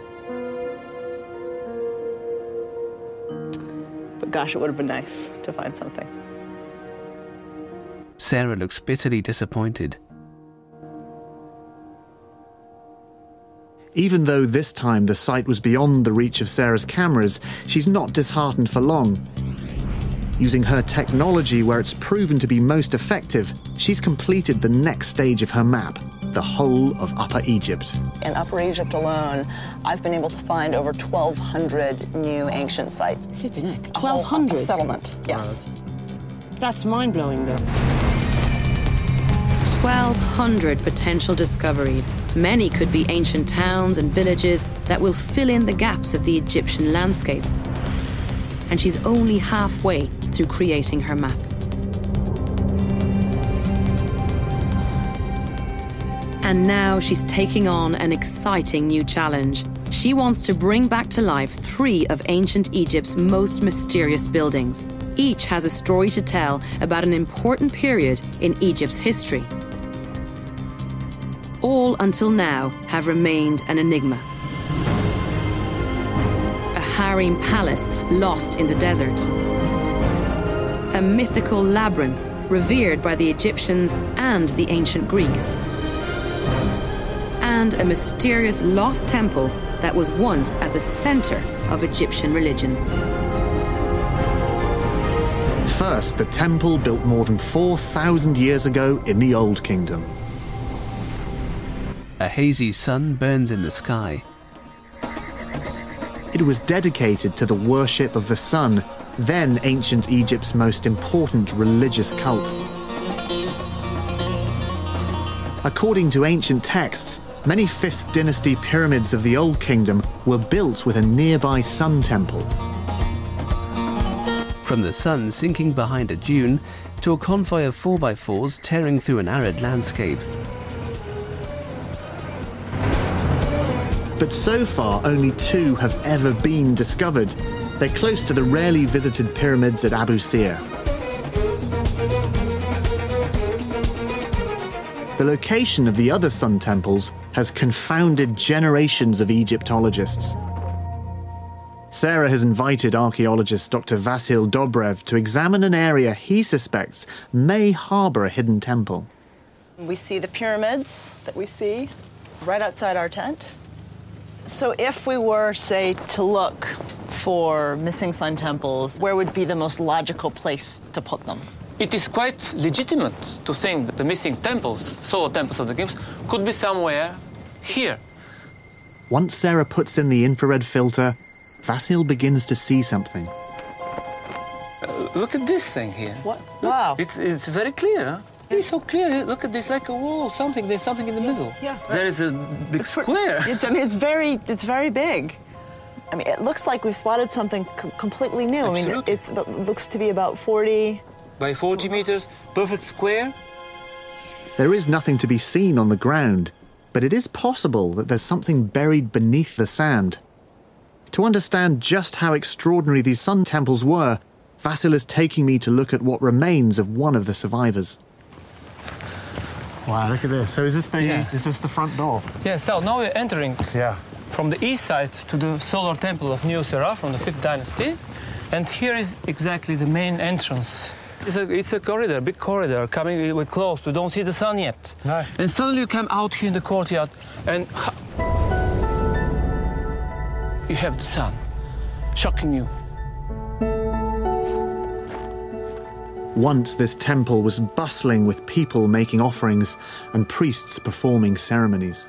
F: But gosh, it would have been nice to find something.
A: Sarah looks bitterly disappointed.
B: Even though this time the site was beyond the reach of Sarah's cameras, she's not disheartened for long. Using her technology where it's proven to be most effective, she's completed the next stage of her map, the whole of Upper Egypt.
F: In Upper Egypt alone, I've been able to find over twelve hundred new ancient sites.
J: Flipping heck, twelve hundred?
F: Settlement, yes.
J: That's mind-blowing, though.
E: twelve hundred potential discoveries. Many could be ancient towns and villages that will fill in the gaps of the Egyptian landscape. And she's only halfway through creating her map. And now she's taking on an exciting new challenge. She wants to bring back to life three of ancient Egypt's most mysterious buildings. Each has a story to tell about an important period in Egypt's history. All until now have remained an enigma. A harem palace lost in the desert. A mythical labyrinth revered by the Egyptians and the ancient Greeks. And a mysterious lost temple that was once at the center of Egyptian religion.
B: First, the temple built more than four thousand years ago in the Old Kingdom.
A: A hazy sun burns in the sky.
B: It was dedicated to the worship of the sun, then ancient Egypt's most important religious cult. According to ancient texts, many fifth dynasty pyramids of the Old Kingdom were built with a nearby sun temple.
A: From the sun sinking behind a dune to a convoy of four by fours tearing through an arid landscape.
B: But so far, only two have ever been discovered. They're close to the rarely visited pyramids at Abu Sir. The location of the other sun temples has confounded generations of Egyptologists. Sarah has invited archaeologist Doctor Vasil Dobrev to examine an area he suspects may harbour a hidden temple.
F: We see the pyramids that we see right outside our tent. So if we were, say, to look for missing sun temples, where would be the most logical place to put them?
O: It is quite legitimate to think that the missing temples, solar temples of the kings, could be somewhere here.
B: Once Sarah puts in the infrared filter, Vasil begins to see something.
O: Uh, look at this thing here.
F: What?
O: Look,
F: Wow.
O: It's, it's very clear, huh? It's so clear. Look at this, like a wall, something. There's something in the middle.
F: Yeah.
O: There is a big square.
F: It's, I mean, it's very, it's very big. I mean, it looks like we've spotted something com completely new.
O: Absolutely.
F: I mean, it's, it looks to be about forty...
O: By forty meters, perfect square.
B: There is nothing to be seen on the ground, but it is possible that there's something buried beneath the sand. To understand just how extraordinary these sun temples were, Vasil is taking me to look at what remains of one of the survivors.
D: Wow, look at this. So is this the,
O: Yeah.
D: is this the front door?
O: Yeah, so now we're entering
D: Yeah.
O: from the east side to the solar temple of New-Sera from the fifth dynasty. And here is exactly the main entrance. It's a, it's a corridor, big corridor, coming, we're close, we don't see the sun yet.
D: No.
O: And suddenly you come out here in the courtyard and ha you have the sun, shocking you.
B: Once this temple was bustling with people making offerings and priests performing ceremonies.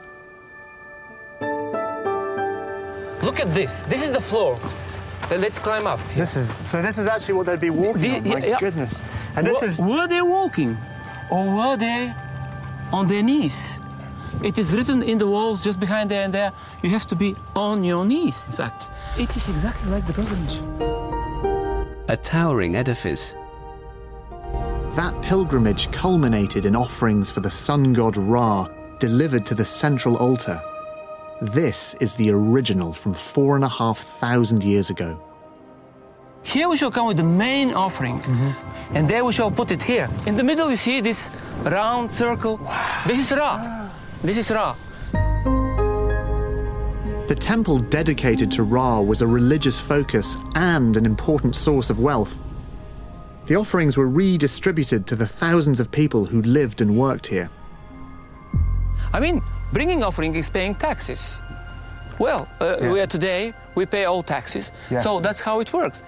O: Look at this, this is the floor. Uh, Let's climb up.
D: This is, so this is actually what they'd be walking
O: The-
D: on, my
O: yeah.
D: goodness. And this
O: Were-
D: is...
O: Were they walking or were they on their knees? It is written in the walls just behind there and there. You have to be on your knees, in fact. It is exactly like the pilgrimage.
A: A towering edifice.
B: That pilgrimage culminated in offerings for the sun god Ra, delivered to the central altar. This is the original from four and a half thousand years ago.
O: Here we shall come with the main offering,
D: Mm-hmm.
O: and there we shall put it here. In the middle, you see this round circle. This is Ra. This is Ra.
B: The temple dedicated to Ra was a religious focus and an important source of wealth. The offerings were redistributed to the thousands of people who lived and worked here.
O: I mean, bringing offering is paying taxes. Well, uh,
D: Yeah.
O: we are today, we pay all taxes,
D: Yes.
O: so that's how it works.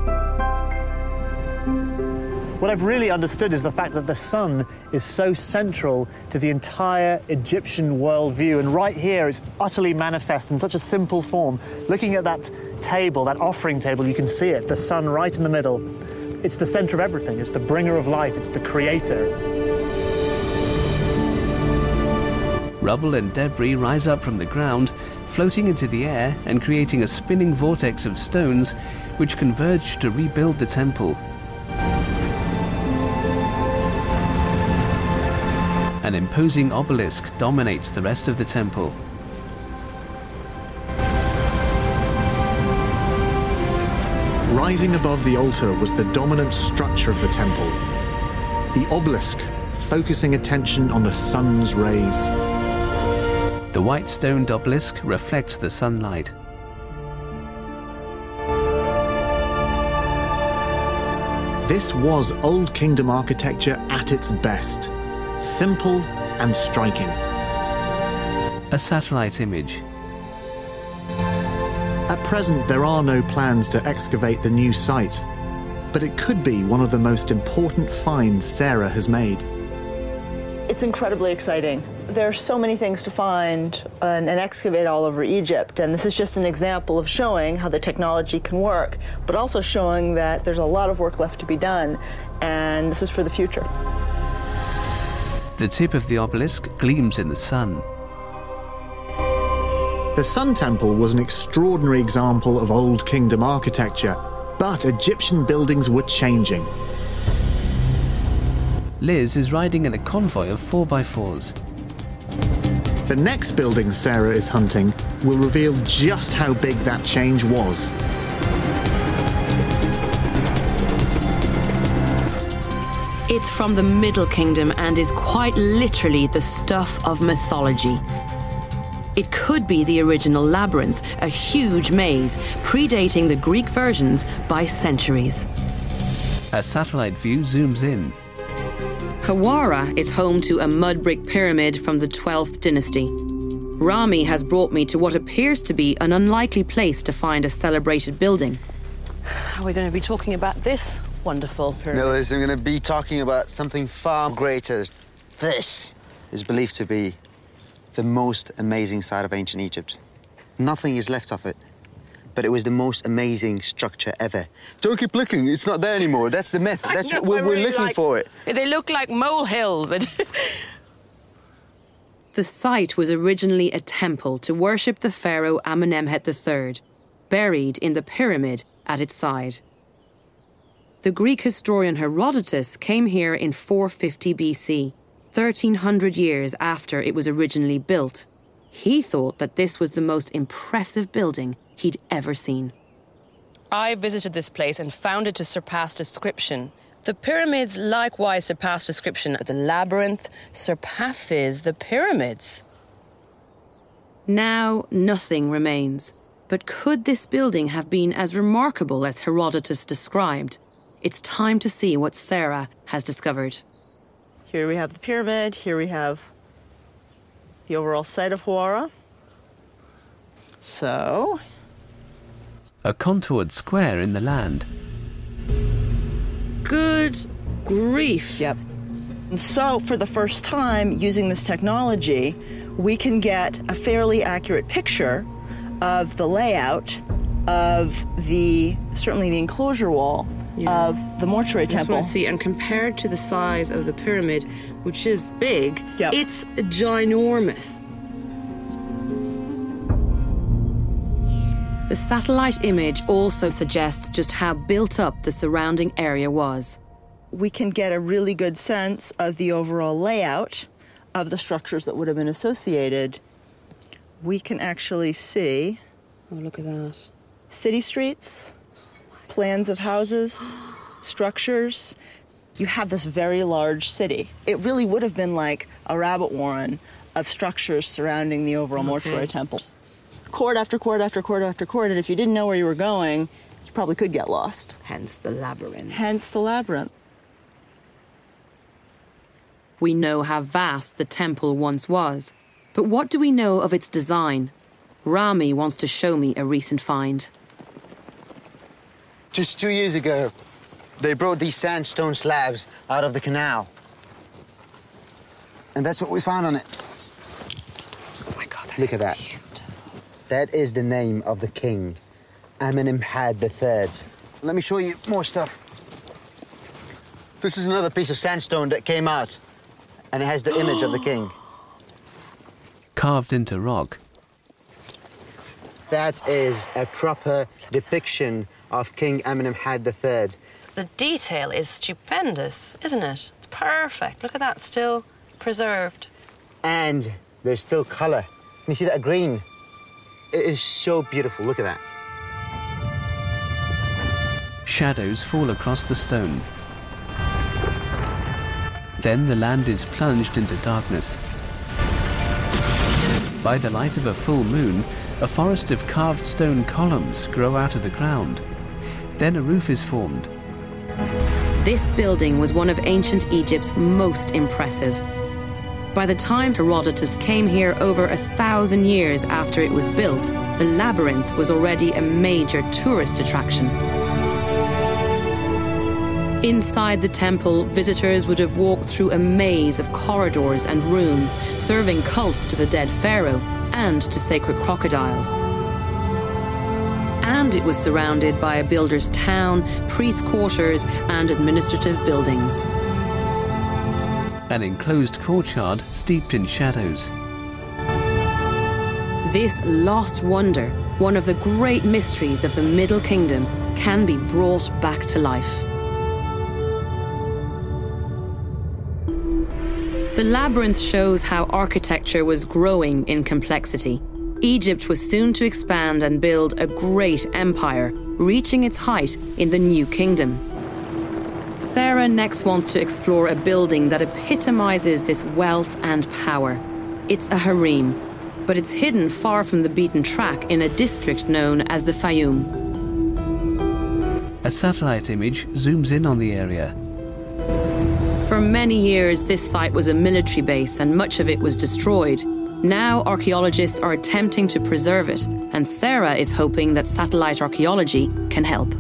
D: What I've really understood is the fact that the sun is so central to the entire Egyptian worldview. And right here, it's utterly manifest in such a simple form. Looking at that table, that offering table, you can see it, the sun right in the middle. It's the center of everything. It's the bringer of life. It's the creator.
A: Rubble and debris rise up from the ground, floating into the air and creating a spinning vortex of stones which converge to rebuild the temple. An imposing obelisk dominates the rest of the temple.
B: Rising above the altar was the dominant structure of the temple. The obelisk, focusing attention on the sun's rays.
A: The white stone obelisk reflects the sunlight.
B: This was Old Kingdom architecture at its best. Simple and striking.
A: A satellite image.
B: At present, there are no plans to excavate the new site, but it could be one of the most important finds Sarah has made.
F: It's incredibly exciting. There are so many things to find and, and excavate all over Egypt, and this is just an example of showing how the technology can work, but also showing that there's a lot of work left to be done, and this is for the future.
A: The tip of the obelisk gleams in the sun.
B: The Sun Temple was an extraordinary example of Old Kingdom architecture, but Egyptian buildings were changing.
A: Liz is riding in a convoy of four by fours.
B: The next building Sarah is hunting will reveal just how big that change was.
E: It's from the Middle Kingdom and is quite literally the stuff of mythology. It could be the original labyrinth, a huge maze, predating the Greek versions by centuries.
A: A satellite view zooms in.
E: Hawara is home to a mud brick pyramid from the twelfth dynasty. Rami has brought me to what appears to be an unlikely place to find a celebrated building.
C: Are we going to be talking about this wonderful pyramid?
G: No, Liz, I'm going to be talking about something far greater. This is believed to be the most amazing site of ancient Egypt. Nothing is left of it, but it was the most amazing structure ever. Don't keep looking, it's not there anymore. That's the myth. That's
C: know,
G: what we're,
C: I
G: we're
C: really
G: looking
C: like,
G: for it.
C: They look like molehills.
E: The site was originally a temple to worship the pharaoh Amenemhet the third, buried in the pyramid at its side. The Greek historian Herodotus came here in four fifty B C, thirteen hundred years after it was originally built. He thought that this was the most impressive building he'd ever seen.
C: I visited this place and found it to surpass description. The pyramids likewise surpass description. The labyrinth surpasses the pyramids.
E: Now nothing remains. But could this building have been as remarkable as Herodotus described? It's time to see what Sarah has discovered.
F: Here we have the pyramid, here we have the overall site of Hawara. So...
A: A contoured square in the land.
E: Good grief.
F: Yep. And so, for the first time, using this technology, we can get a fairly accurate picture of the layout of the, certainly the enclosure wall yeah. of the mortuary
E: I just
F: temple.
E: Want to see, and compared to the size of the pyramid, which is big, yep. it's ginormous. The satellite image also suggests just how built up the surrounding area was.
F: We can get a really good sense of the overall layout of the structures that would have been associated. We can actually see...
E: Oh, look at that.
F: City streets, plans of houses, structures. You have this very large city. It really would have been like a rabbit warren of structures surrounding the overall okay. mortuary temple. Court after court after court after court, and if you didn't know where you were going, you probably could get lost.
E: Hence the labyrinth.
F: Hence the labyrinth.
E: We know how vast the temple once was, but what do we know of its design? Rami wants to show me a recent find.
G: Just two years ago, they brought these sandstone slabs out of the canal. And that's what we found on it.
E: Oh my God, that
G: Look at that.
E: Beautiful.
G: That is the name of the king, Amenemhat the third. Let me show you more stuff. This is another piece of sandstone that came out, and it has the image of the king.
A: Carved into rock.
G: That is a proper depiction of King Amenemhat the third.
C: The detail is stupendous, isn't it? It's perfect. Look at that, still preserved.
G: And there's still colour. Can you see that green? It is so beautiful. Look at that.
A: Shadows fall across the stone. Then the land is plunged into darkness. By the light of a full moon, a forest of carved stone columns grow out of the ground. Then a roof is formed.
E: This building was one of ancient Egypt's most impressive. By the time Herodotus came here over a thousand years after it was built, the labyrinth was already a major tourist attraction. Inside the temple, visitors would have walked through a maze of corridors and rooms, serving cults to the dead pharaoh and to sacred crocodiles. And it was surrounded by a builder's town, priest quarters, and administrative buildings.
A: an enclosed courtyard steeped in shadows.
E: This lost wonder, one of the great mysteries of the Middle Kingdom, can be brought back to life. The labyrinth shows how architecture was growing in complexity. Egypt was soon to expand and build a great empire, reaching its height in the New Kingdom. Sarah next wants to explore a building that epitomizes this wealth and power. It's a harem, but it's hidden far from the beaten track in a district known as the Fayoum.
A: A satellite image zooms in on the area.
E: For many years, this site was a military base and much of it was destroyed. Now archaeologists are attempting to preserve it, and Sarah is hoping that satellite archaeology can help.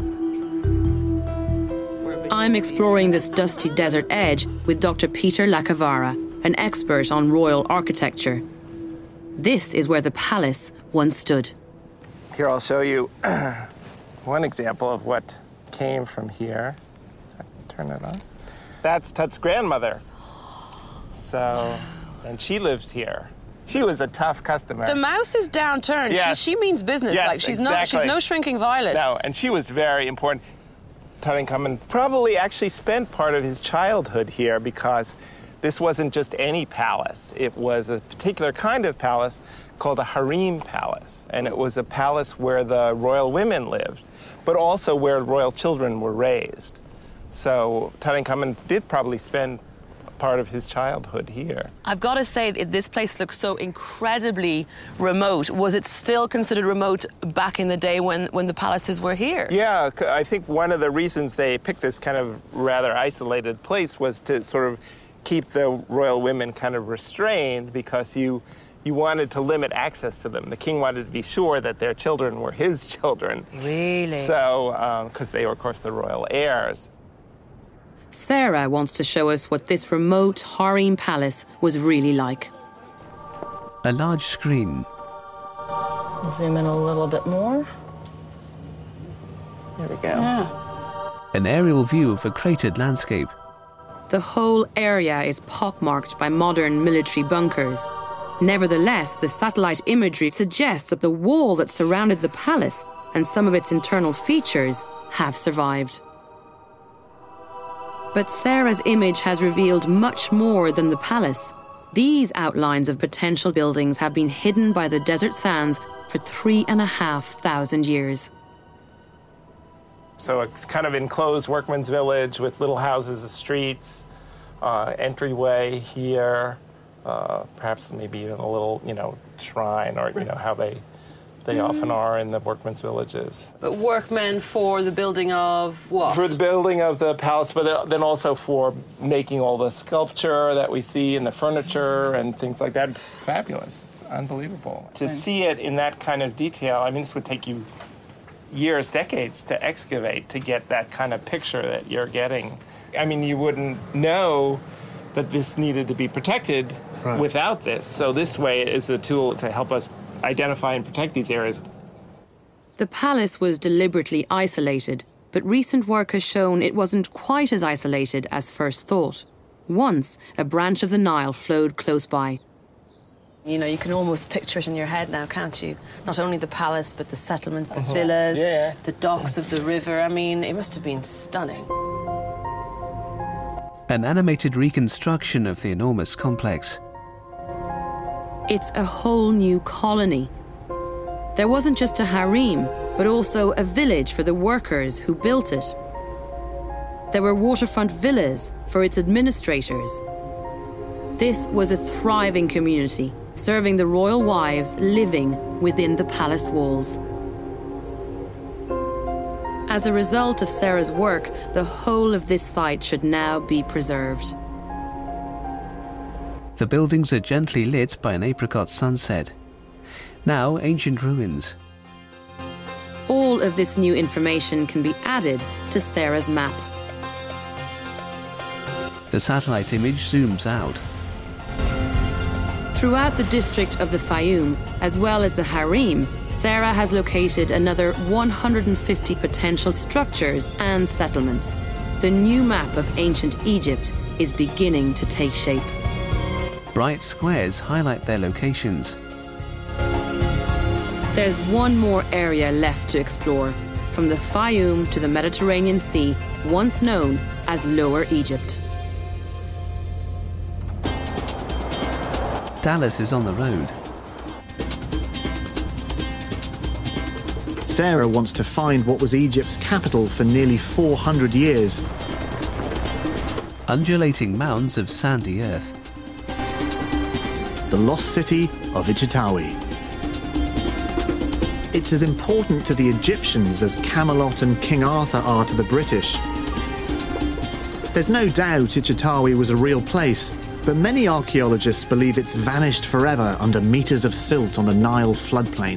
E: I'm exploring this dusty desert edge with Doctor Peter Lacavara, an expert on royal architecture. This is where the palace once stood.
P: Here I'll show you one example of what came from here. Turn it on. That's Tut's grandmother. So, and she lived here. She was a tough customer.
C: The mouth is downturned.
P: Yes.
C: She, she means business.
P: Yes,
C: like she's
P: exactly.
C: not. She's no shrinking violet.
P: No, and she was very important. Tutankhamun probably actually spent part of his childhood here because this wasn't just any palace. It was a particular kind of palace called a harem palace, and it was a palace where the royal women lived, but also where royal children were raised. So Tutankhamun did probably spend part of his childhood here.
C: I've got to say, this place looks so incredibly remote. Was it still considered remote back in the day when, when the palaces were here?
P: Yeah, I think one of the reasons they picked this kind of rather isolated place was to sort of keep the royal women kind of restrained, because you, you wanted to limit access to them. The king wanted to be sure that their children were his children.
C: Really?
P: So, because um, they were, of course, the royal heirs.
E: Sarah wants to show us what this remote harem palace was really like.
A: A large screen.
F: Zoom in a little bit more. There we go.
E: Yeah.
A: An aerial view of a cratered landscape.
E: The whole area is pockmarked by modern military bunkers. Nevertheless, the satellite imagery suggests that the wall that surrounded the palace and some of its internal features have survived. But Sarah's image has revealed much more than the palace. These outlines of potential buildings have been hidden by the desert sands for three and a half thousand years.
P: So it's kind of enclosed workman's village with little houses, streets, uh, entryway here, uh, perhaps maybe even a little, you know, shrine, or, you know, how they they mm. often are in the workmen's villages.
C: But workmen for the building of what?
P: For the building of the palace, but then also for making all the sculpture that we see and the furniture and things like that. Fabulous. It's unbelievable. To see it in that kind of detail, I mean, this would take you years, decades to excavate to get that kind of picture that you're getting. I mean, you wouldn't know that this needed to be protected right. without this. So this way is a tool to help us identify and protect these areas.
E: The palace was deliberately isolated, but recent work has shown it wasn't quite as isolated as first thought. Once, a branch of the Nile flowed close by.
J: You know, you can almost picture it in your head now, can't you? Not only the palace, but the settlements, the uh-huh. villas,
P: yeah.
J: the docks of the river. I mean, it must have been stunning.
A: An animated reconstruction of the enormous complex.
E: It's a whole new colony. There wasn't just a harem, but also a village for the workers who built it. There were waterfront villas for its administrators. This was a thriving community, serving the royal wives living within the palace walls. As a result of Sarah's work, the whole of this site should now be preserved.
A: The buildings are gently lit by an apricot sunset. Now ancient ruins.
E: All of this new information can be added to Sarah's map.
A: The satellite image zooms out.
E: Throughout the district of the Fayoum, as well as the harem, Sarah has located another one hundred fifty potential structures and settlements. The new map of ancient Egypt is beginning to take shape.
A: Bright squares highlight their locations.
E: There's one more area left to explore, from the Fayum to the Mediterranean Sea, once known as Lower Egypt.
A: Dallas is on the road.
B: Sarah wants to find what was Egypt's capital for nearly four hundred years.
A: Undulating mounds of sandy earth.
B: The lost city of Ichitawi. It's as important to the Egyptians as Camelot and King Arthur are to the British. There's no doubt Ichitawi was a real place, but many archaeologists believe it's vanished forever under metres of silt on the Nile floodplain.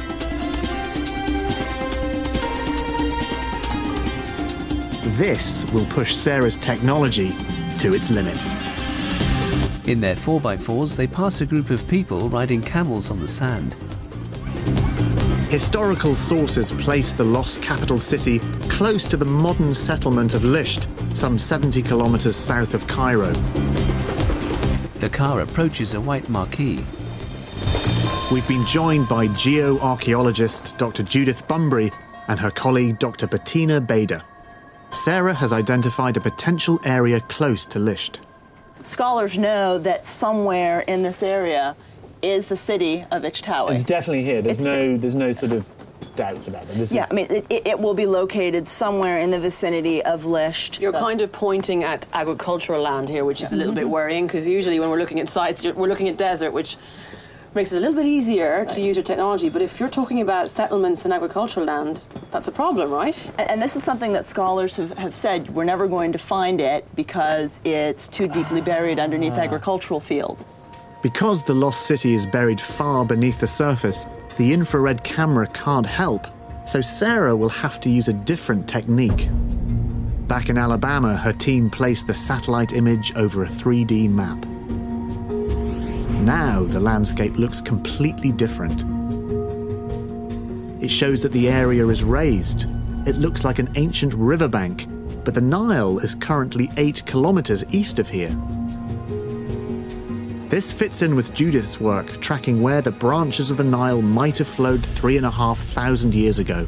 B: This will push Sarah's technology to its limits.
A: In their four by fours, they pass a group of people riding camels on the sand.
B: Historical sources place the lost capital city close to the modern settlement of Lisht, some seventy kilometres south of Cairo.
A: The car approaches a white marquee.
B: We've been joined by geoarchaeologist Doctor Judith Bunbury and her colleague Doctor Bettina Bader. Sarah has identified a potential area close to Lisht.
F: Scholars know that somewhere in this area is the city of Ichtawi.
D: It's definitely here. There's
F: It's
D: no, there's no sort of doubts about it. This
F: yeah,
D: is...
F: I mean, it, it will be located somewhere in the vicinity of Lisht.
J: You're kind of pointing at agricultural land here, which is a little bit worrying, because usually when we're looking at sites, we're looking at desert, which makes it a little bit easier to use your technology. But if you're talking about settlements and agricultural land, that's a problem, right?
F: And, and this is something that scholars have, have said, we're never going to find it because it's too deeply buried underneath
B: Ah.
F: agricultural field.
B: Because the lost city is buried far beneath the surface, the infrared camera can't help, so Sarah will have to use a different technique. Back in Alabama, her team placed the satellite image over a three D map. Now the landscape looks completely different. It shows that the area is raised. It looks like an ancient riverbank, but the Nile is currently eight kilometres east of here. This fits in with Judith's work, tracking where the branches of the Nile might have flowed three and a half thousand years ago.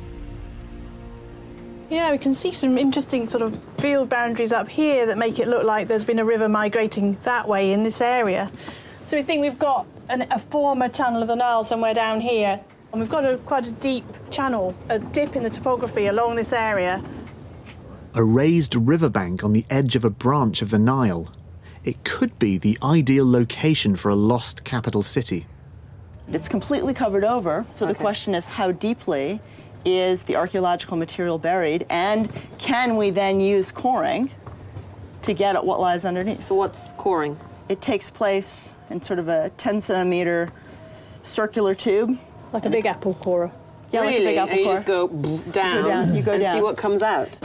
Q: Yeah, we can see some interesting sort of field boundaries up here that make it look like there's been a river migrating that way in this area. So we think we've got an, a former channel of the Nile somewhere down here, and we've got a, quite a deep channel, a dip in the topography along this area.
B: A raised riverbank on the edge of a branch of the Nile. It could be the ideal location for a lost capital city.
F: It's completely covered over, so the question is how deeply is the archaeological material buried, and can we then use coring to get at what lies underneath?
J: So what's coring?
F: It takes place in sort of a ten centimeter circular tube.
Q: Like a big apple corer.
F: Yeah,
J: really?
F: like a big apple
J: and you
F: core.
J: just go down,
F: You go down, you go
J: and
F: down.
J: see what comes out.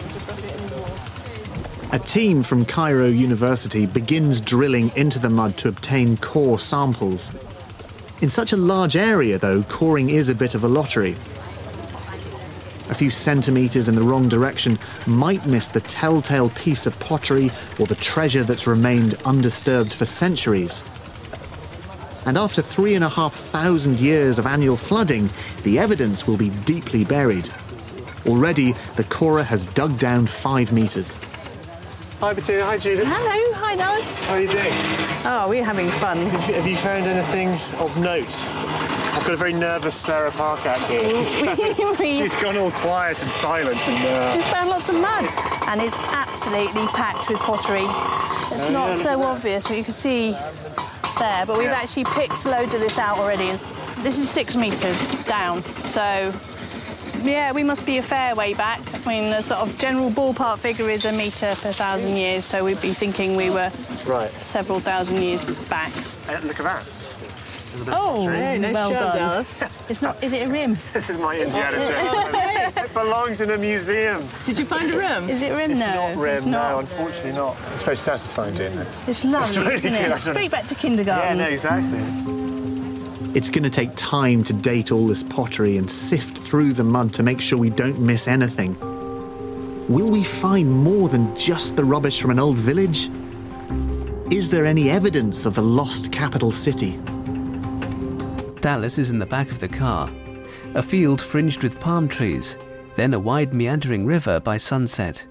B: A team from Cairo University begins drilling into the mud to obtain core samples. In such a large area, though, coring is a bit of a lottery. A few centimetres in the wrong direction might miss the telltale piece of pottery or the treasure that's remained undisturbed for centuries. And after three and a half thousand years of annual flooding, the evidence will be deeply buried. Already, the corer has dug down five metres.
D: Hi, Bettina. Hi, Judith.
Q: Hello, hi, Dallas.
D: How are you doing?
Q: Oh, we're having fun.
D: Have you, have you found anything of note? I've got a very nervous Sarah Parkak here.
Q: We-
D: She's gone all quiet and silent. And,
Q: We
D: uh,
Q: found lots of mud, and it's absolutely packed with pottery. It's
D: Oh,
Q: not
D: yeah, look
Q: so
D: at that.
Q: obvious, but you can see there, but we've
D: Yeah.
Q: actually picked loads of this out already. This is six metres down, so yeah, we must be a fair way back. I mean, the sort of general ballpark figure is a metre per thousand years, so we'd be thinking we were
D: right.
Q: several thousand years back.
D: Uh, look at that. There's a bit of
Q: Oh,
D: pottery.
Q: hey, nice well job, done. Dallas. It's not. Is it a rim?
D: This is my Indiana Jones. It belongs in a museum.
Q: Did you find a rim? Is it rim?
D: It's
Q: no.
D: not rim,
Q: It's
D: no,
Q: not.
D: unfortunately not. It's very satisfying doing this.
Q: It's lovely,
D: It's really
Q: isn't
D: good.
Q: it?
D: I don't
Q: Straight
D: know.
Q: back to kindergarten.
D: Yeah, no, exactly.
B: It's going to take time to date all this pottery and sift through the mud to make sure we don't miss anything. will we find more than just the rubbish from an old village? Is there any evidence of the lost capital city?
A: Dallas is in the back of the car, a field fringed with palm trees, then a wide meandering river by sunset.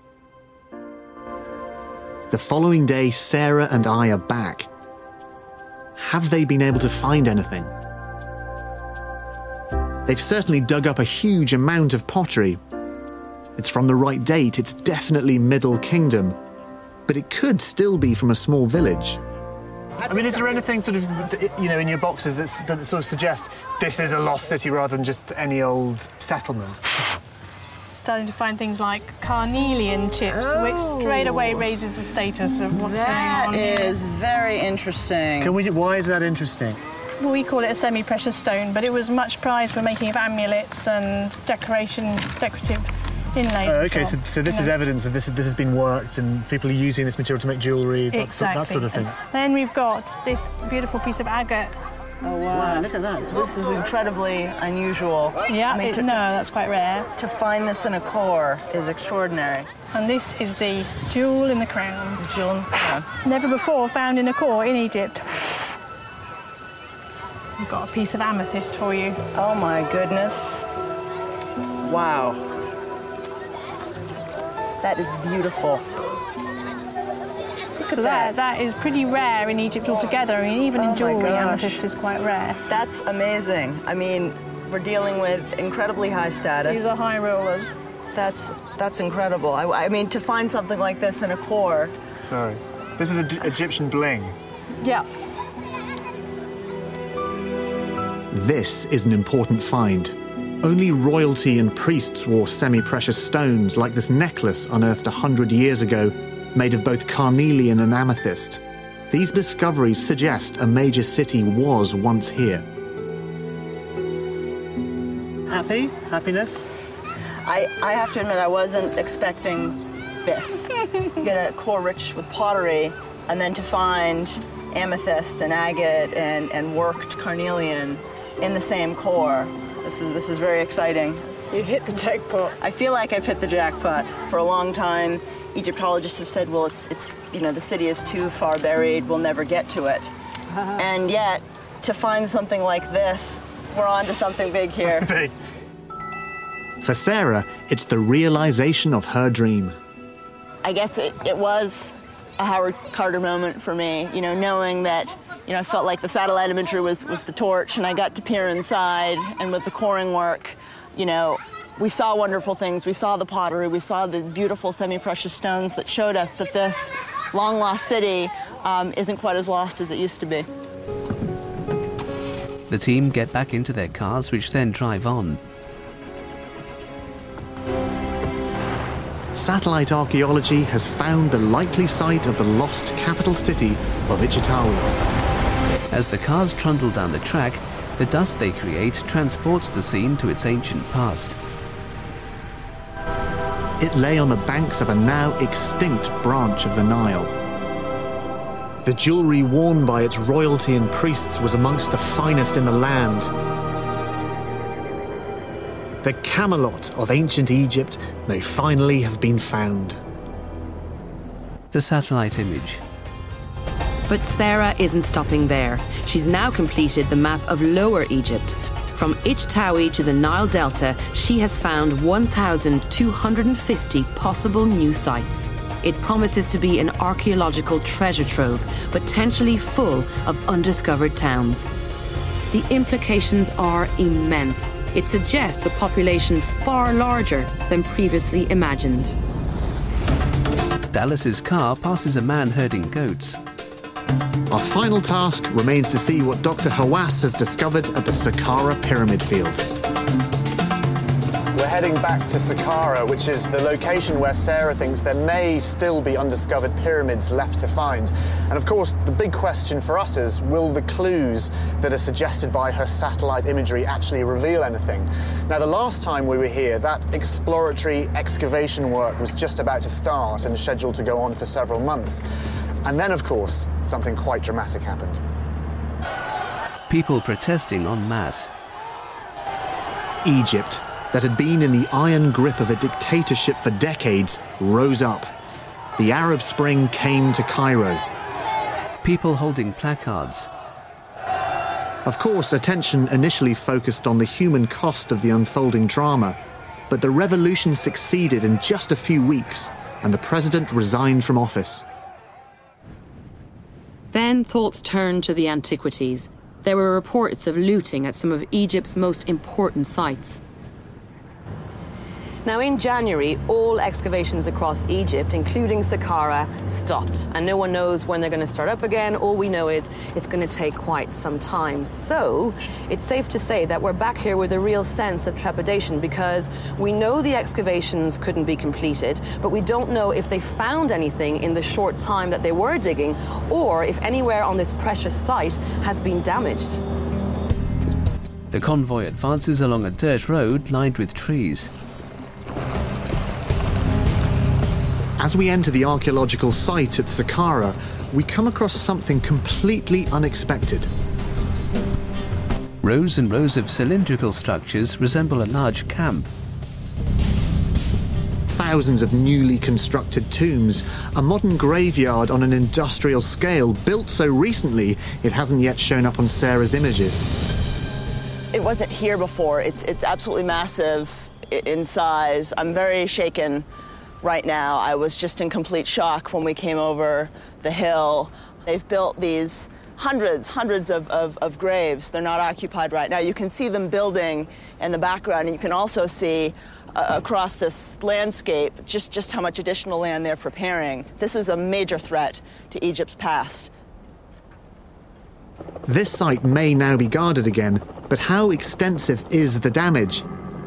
B: The following day, Sarah and I are back. Have they been able to find anything? They've certainly dug up a huge amount of pottery. It's from the right date, it's definitely Middle Kingdom, but it could still be from a small village.
D: I mean, is there anything sort of, you know, in your boxes that's, that sort of suggests this is a lost city rather than just any old settlement?
Q: Starting to find things like carnelian chips, oh. which straight away raises the status of what's
F: that
Q: going on
F: That
Q: here.
F: is very interesting.
D: Can we? Why is that interesting?
Q: Well, we call it a semi-precious stone, but it was much prized for making of amulets and decoration, decorative inlays.
D: Oh, okay, so, so this is know. evidence that this, this has been worked and people are using this material to make jewellery, that,
Q: exactly.
D: that sort of thing.
Q: And then we've got this beautiful piece of agate.
F: Oh, wow.
D: wow, look at that.
F: This is incredibly unusual.
Q: Yeah,
F: I mean,
Q: it,
F: to,
Q: no, that's quite rare.
F: To find this in a core is extraordinary.
Q: And this is the jewel in the crown.
F: The jewel in the crown.
Q: Never before found in a core in Egypt. We've got a piece of amethyst for you.
F: Oh, my goodness. Wow. That is beautiful.
Q: So that, that is pretty rare in Egypt altogether. I mean, even
F: oh
Q: in jewellery, amethyst is quite rare.
F: That's amazing. I mean, we're dealing with incredibly high status.
Q: These are high rollers.
F: That's that's incredible. I, I mean, to find something like this in a core.
D: Sorry. This is a, Egyptian bling.
Q: Yeah.
B: This is an important find. Only royalty and priests wore semi-precious stones like this necklace unearthed a hundred years ago, made of both carnelian and amethyst. These discoveries suggest a major city was once here.
D: Happy? Happiness?
F: I, I have to admit, I wasn't expecting this. Get a core rich with pottery, and then to find amethyst and agate and, and worked carnelian in the same core. This is, this is very exciting.
Q: You hit the jackpot.
F: I feel like I've hit the jackpot. For a long time, Egyptologists have said, well, it's, it's you know, the city is too far buried, we'll never get to it. Uh-huh. And yet, to find something like this, we're on to something big here.
D: Something big.
B: For Sarah, it's the realization of her dream.
F: I guess it, it was a Howard Carter moment for me, you know, knowing that, you know, I felt like the satellite imagery was, was the torch, and I got to peer inside, and with the coring work, you know, we saw wonderful things. We saw the pottery, we saw the beautiful semi-precious stones that showed us that this long-lost city um, isn't quite as lost as it used to be.
A: The team get back into their cars, which then drive on.
B: Satellite archaeology has found the likely site of the lost capital city of Ichitawi.
A: As the cars trundle down the track, the dust they create transports the scene to its ancient past.
B: It lay on the banks of a now extinct branch of the Nile. The jewellery worn by its royalty and priests was amongst the finest in the land. The Camelot of ancient Egypt may finally have been found.
A: The satellite image.
E: But Sarah isn't stopping there. She's now completed the map of Lower Egypt. From Ichtawi to the Nile Delta, she has found one thousand two hundred fifty possible new sites. It promises to be an archaeological treasure trove, potentially full of undiscovered towns. The implications are immense. It suggests a population far larger than previously imagined.
A: Dallas's car passes a man herding goats.
B: Our final task remains to see what Doctor Hawass has discovered at the Saqqara Pyramid Field.
D: We're heading back to Saqqara, which is the location where Sarah thinks there may still be undiscovered pyramids left to find. And of course, the big question for us is, will the clues that are suggested by her satellite imagery actually reveal anything? Now, the last time we were here, that exploratory excavation work was just about to start and scheduled to go on for several months. And then, of course, something quite dramatic happened.
A: People protesting en masse.
B: Egypt, that had been in the iron grip of a dictatorship for decades rose up. The Arab Spring came to Cairo.
A: People holding placards.
B: Of course, attention initially focused on the human cost of the unfolding drama, but the revolution succeeded in just a few weeks, and the president resigned from office.
E: Then thoughts turned to the antiquities. There were reports of looting at some of Egypt's most important sites.
C: Now, in January, all excavations across Egypt, including Saqqara, stopped. And no one knows when they're going to start up again. All we know is it's going to take quite some time. So it's safe to say that we're back here with a real sense of trepidation, because we know the excavations couldn't be completed, but we don't know if they found anything in the short time that they were digging, or if anywhere on this precious site has been damaged.
A: The convoy advances along a dirt road lined with trees.
B: As we enter the archaeological site at Saqqara, we come across something completely unexpected.
A: Rows and rows of cylindrical structures resemble a large camp.
B: Thousands of newly constructed tombs, a modern graveyard on an industrial scale built so recently it hasn't yet shown up on Sarah's images.
F: It wasn't here before. It's, it's absolutely massive in size. I'm very shaken right now. I was just in complete shock when we came over the hill. They've built these hundreds, hundreds of, of, of graves. They're not occupied right now. You can see them building in the background, and you can also see uh, across this landscape just, just how much additional land they're preparing. This is a major threat to Egypt's past.
B: This site may now be guarded again, but how extensive is the damage?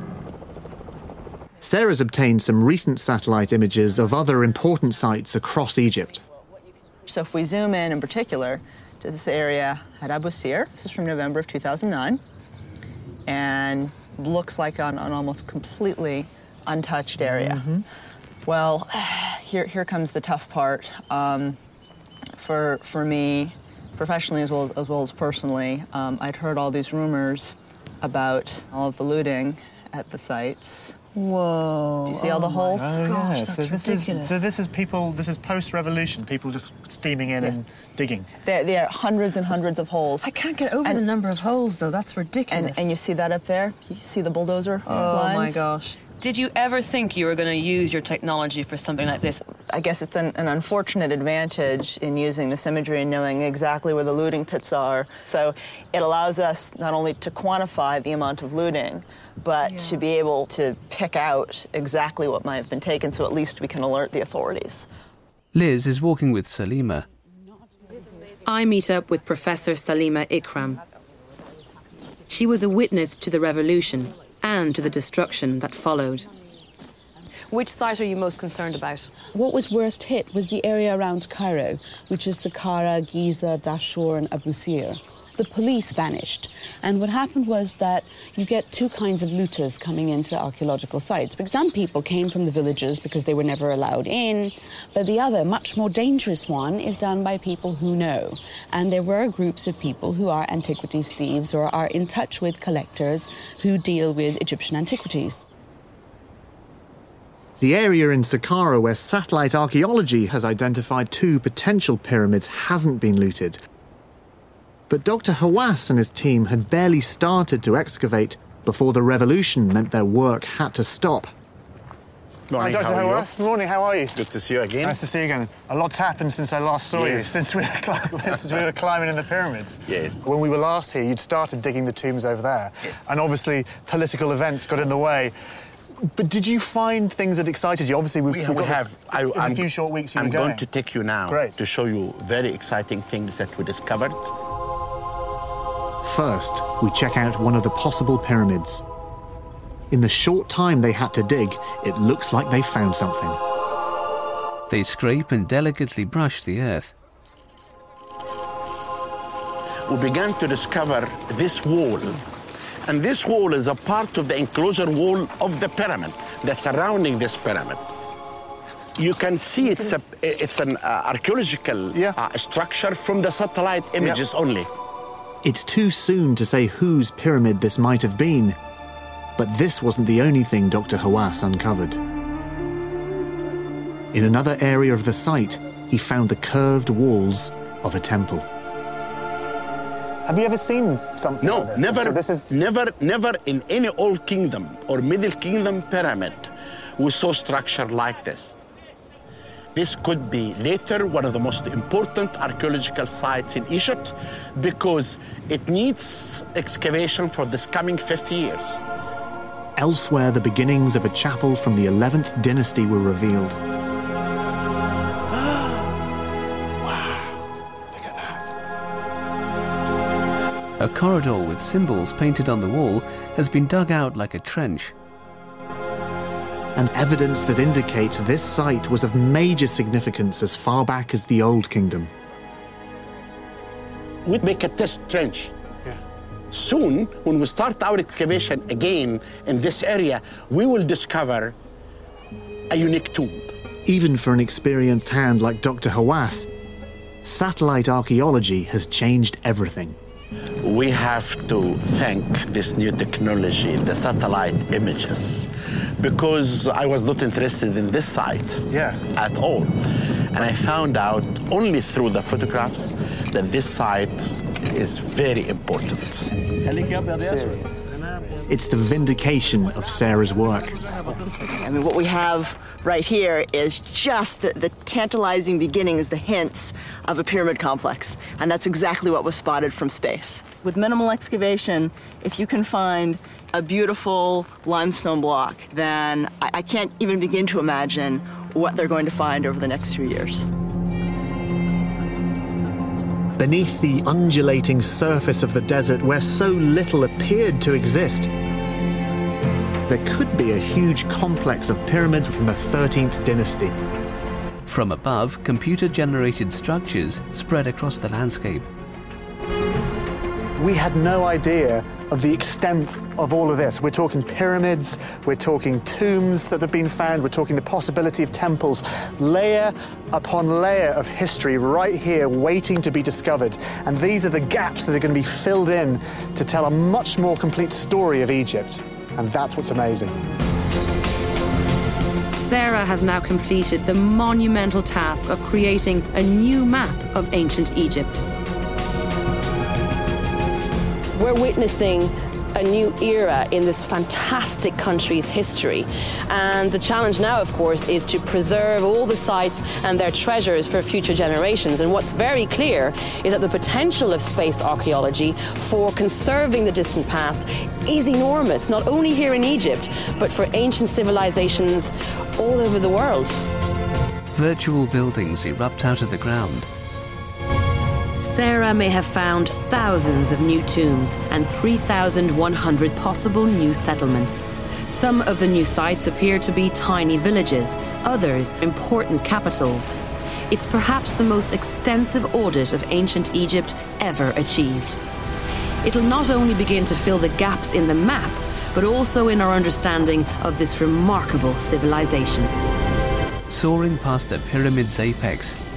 B: Sarah's obtained some recent satellite images of other important sites across Egypt.
F: So if we zoom in in particular to this area at Abu Sir, this is from November of two thousand nine, and looks like an, an almost completely untouched area. Mm-hmm. Well, here, here comes the tough part. Um, for, for me, professionally as well, as well as personally, um, I'd heard all these rumors about all of the looting at the sites.
C: Whoa.
F: Do you see all the holes?
D: Oh,
F: Gosh,
D: yeah.
F: that's
D: so this
F: ridiculous.
D: Is, so this is people, this is post-revolution, people just steaming in
F: Yeah.
D: and digging.
F: There, there are hundreds and hundreds of holes.
C: I can't get over
F: And-
C: the number of holes, though. That's ridiculous.
F: And, and you see that up there? You see the bulldozer
C: Oh,
F: lines?
C: my gosh.
E: Did you ever think you were going to use your technology for something like this?
F: I guess it's an, an unfortunate advantage in using this imagery and knowing exactly where the looting pits are. So it allows us not only to quantify the amount of looting, but
C: Yeah.
F: to be able to pick out exactly what might have been taken, so at least we can alert the authorities.
A: Liz is walking with Salima.
E: I meet up with Professor Salima Ikram. She was a witness to the revolution and to the destruction that followed.
C: Which site are you most concerned about?
L: What was worst hit was the area around Cairo, which is Saqqara, Giza, Dashur, and Abu Sir. The police vanished, and what happened was that you get two kinds of looters coming into archaeological sites. Because some people came from the villages because they were never allowed in, but the other, much more dangerous one, is done by people who know. And there were groups of people who are antiquities thieves or are in touch with collectors who deal with Egyptian antiquities.
B: The area in Saqqara where satellite archaeology has identified two potential pyramids hasn't been looted. But Doctor Hawass and his team had barely started to excavate before the revolution meant their work had to stop.
H: Morning,
D: Hi, Doctor
H: how are you?
D: Hawass. Morning, how are you?
H: Good to see you again.
D: Nice to see you again. A lot's happened since I last saw you,
H: Yes.
D: since we, were cli- since we were climbing in the pyramids.
H: Yes.
D: When we were last here, you'd started digging the tombs over there.
H: Yes.
D: And obviously, political events got in the way. But did you find things that excited you? Obviously, we've,
H: We,
D: we've
H: we
D: got
H: have.
D: this,
H: I,
D: in a
H: I'm-
D: few short weeks you
H: I'm
D: were going.
H: going to take you now
D: Great.
H: to show you very exciting things that we discovered.
B: First, we check out one of the possible pyramids. In the short time they had to dig, it looks like they found something.
A: They scrape and delicately brush the earth.
H: We began to discover this wall. And this wall is a part of the enclosure wall of the pyramid that's surrounding this pyramid. You can see it's, a, it's an uh, archaeological
D: Yeah.
H: uh, structure from the satellite images only.
B: It's too soon to say whose pyramid this might have been. But this wasn't the only thing Doctor Hawass uncovered. In another area of the site, he found the curved walls of a temple.
D: Have you ever seen something
H: no,
D: like this?
H: never,
D: So this is...
H: never, never in any Old Kingdom or Middle Kingdom pyramid we saw structure like this. This could be later one of the most important archaeological sites in Egypt because it needs excavation for this coming fifty years.
B: Elsewhere, the beginnings of a chapel from the eleventh dynasty were revealed.
A: A corridor with symbols painted on the wall has been dug out like a trench.
B: And evidence that indicates this site was of major significance as far back as the Old Kingdom.
H: We'd make a test trench. Yeah. Soon, when we start our excavation again in this area, we will discover a unique tomb.
B: Even for an experienced hand like Doctor Hawass, satellite archaeology has changed everything.
H: We have to thank this new technology, the satellite images, because I was not interested in this site
D: yeah.
H: at all. And I found out only through the photographs that this site is very important.
B: It's the vindication of Sarah's work.
F: I mean, what we have right here is just the, the tantalizing beginnings, the hints of a pyramid complex. And that's exactly what was spotted from space. With minimal excavation, if you can find a beautiful limestone block, then I, I can't even begin to imagine what they're going to find over the next few years.
B: Beneath the undulating surface of the desert where so little appeared to exist, there could be a huge complex of pyramids from the thirteenth dynasty.
A: From above, computer-generated structures spread across the landscape.
D: We had no idea of the extent of all of this. We're talking pyramids, we're talking tombs that have been found, we're talking the possibility of temples, layer upon layer of history right here waiting to be discovered. And these are the gaps that are going to be filled in to tell a much more complete story of Egypt. And that's what's amazing.
E: Sarah has now completed the monumental task of creating a new map of ancient Egypt.
C: We're witnessing a new era in this fantastic country's history. And the challenge now, of course, is to preserve all the sites and their treasures for future generations. And what's very clear is that the potential of space archaeology for conserving the distant past is enormous, not only here in Egypt, but for ancient civilizations all over the world.
A: Virtual buildings erupt out of the ground.
E: Sarah may have found thousands of new tombs and three thousand one hundred possible new settlements. Some of the new sites appear to be tiny villages, others important capitals. It's perhaps the most extensive audit of ancient Egypt ever achieved. It'll not only begin to fill the gaps in the map, but also in our understanding of this remarkable civilization.
A: Soaring past a pyramid's apex,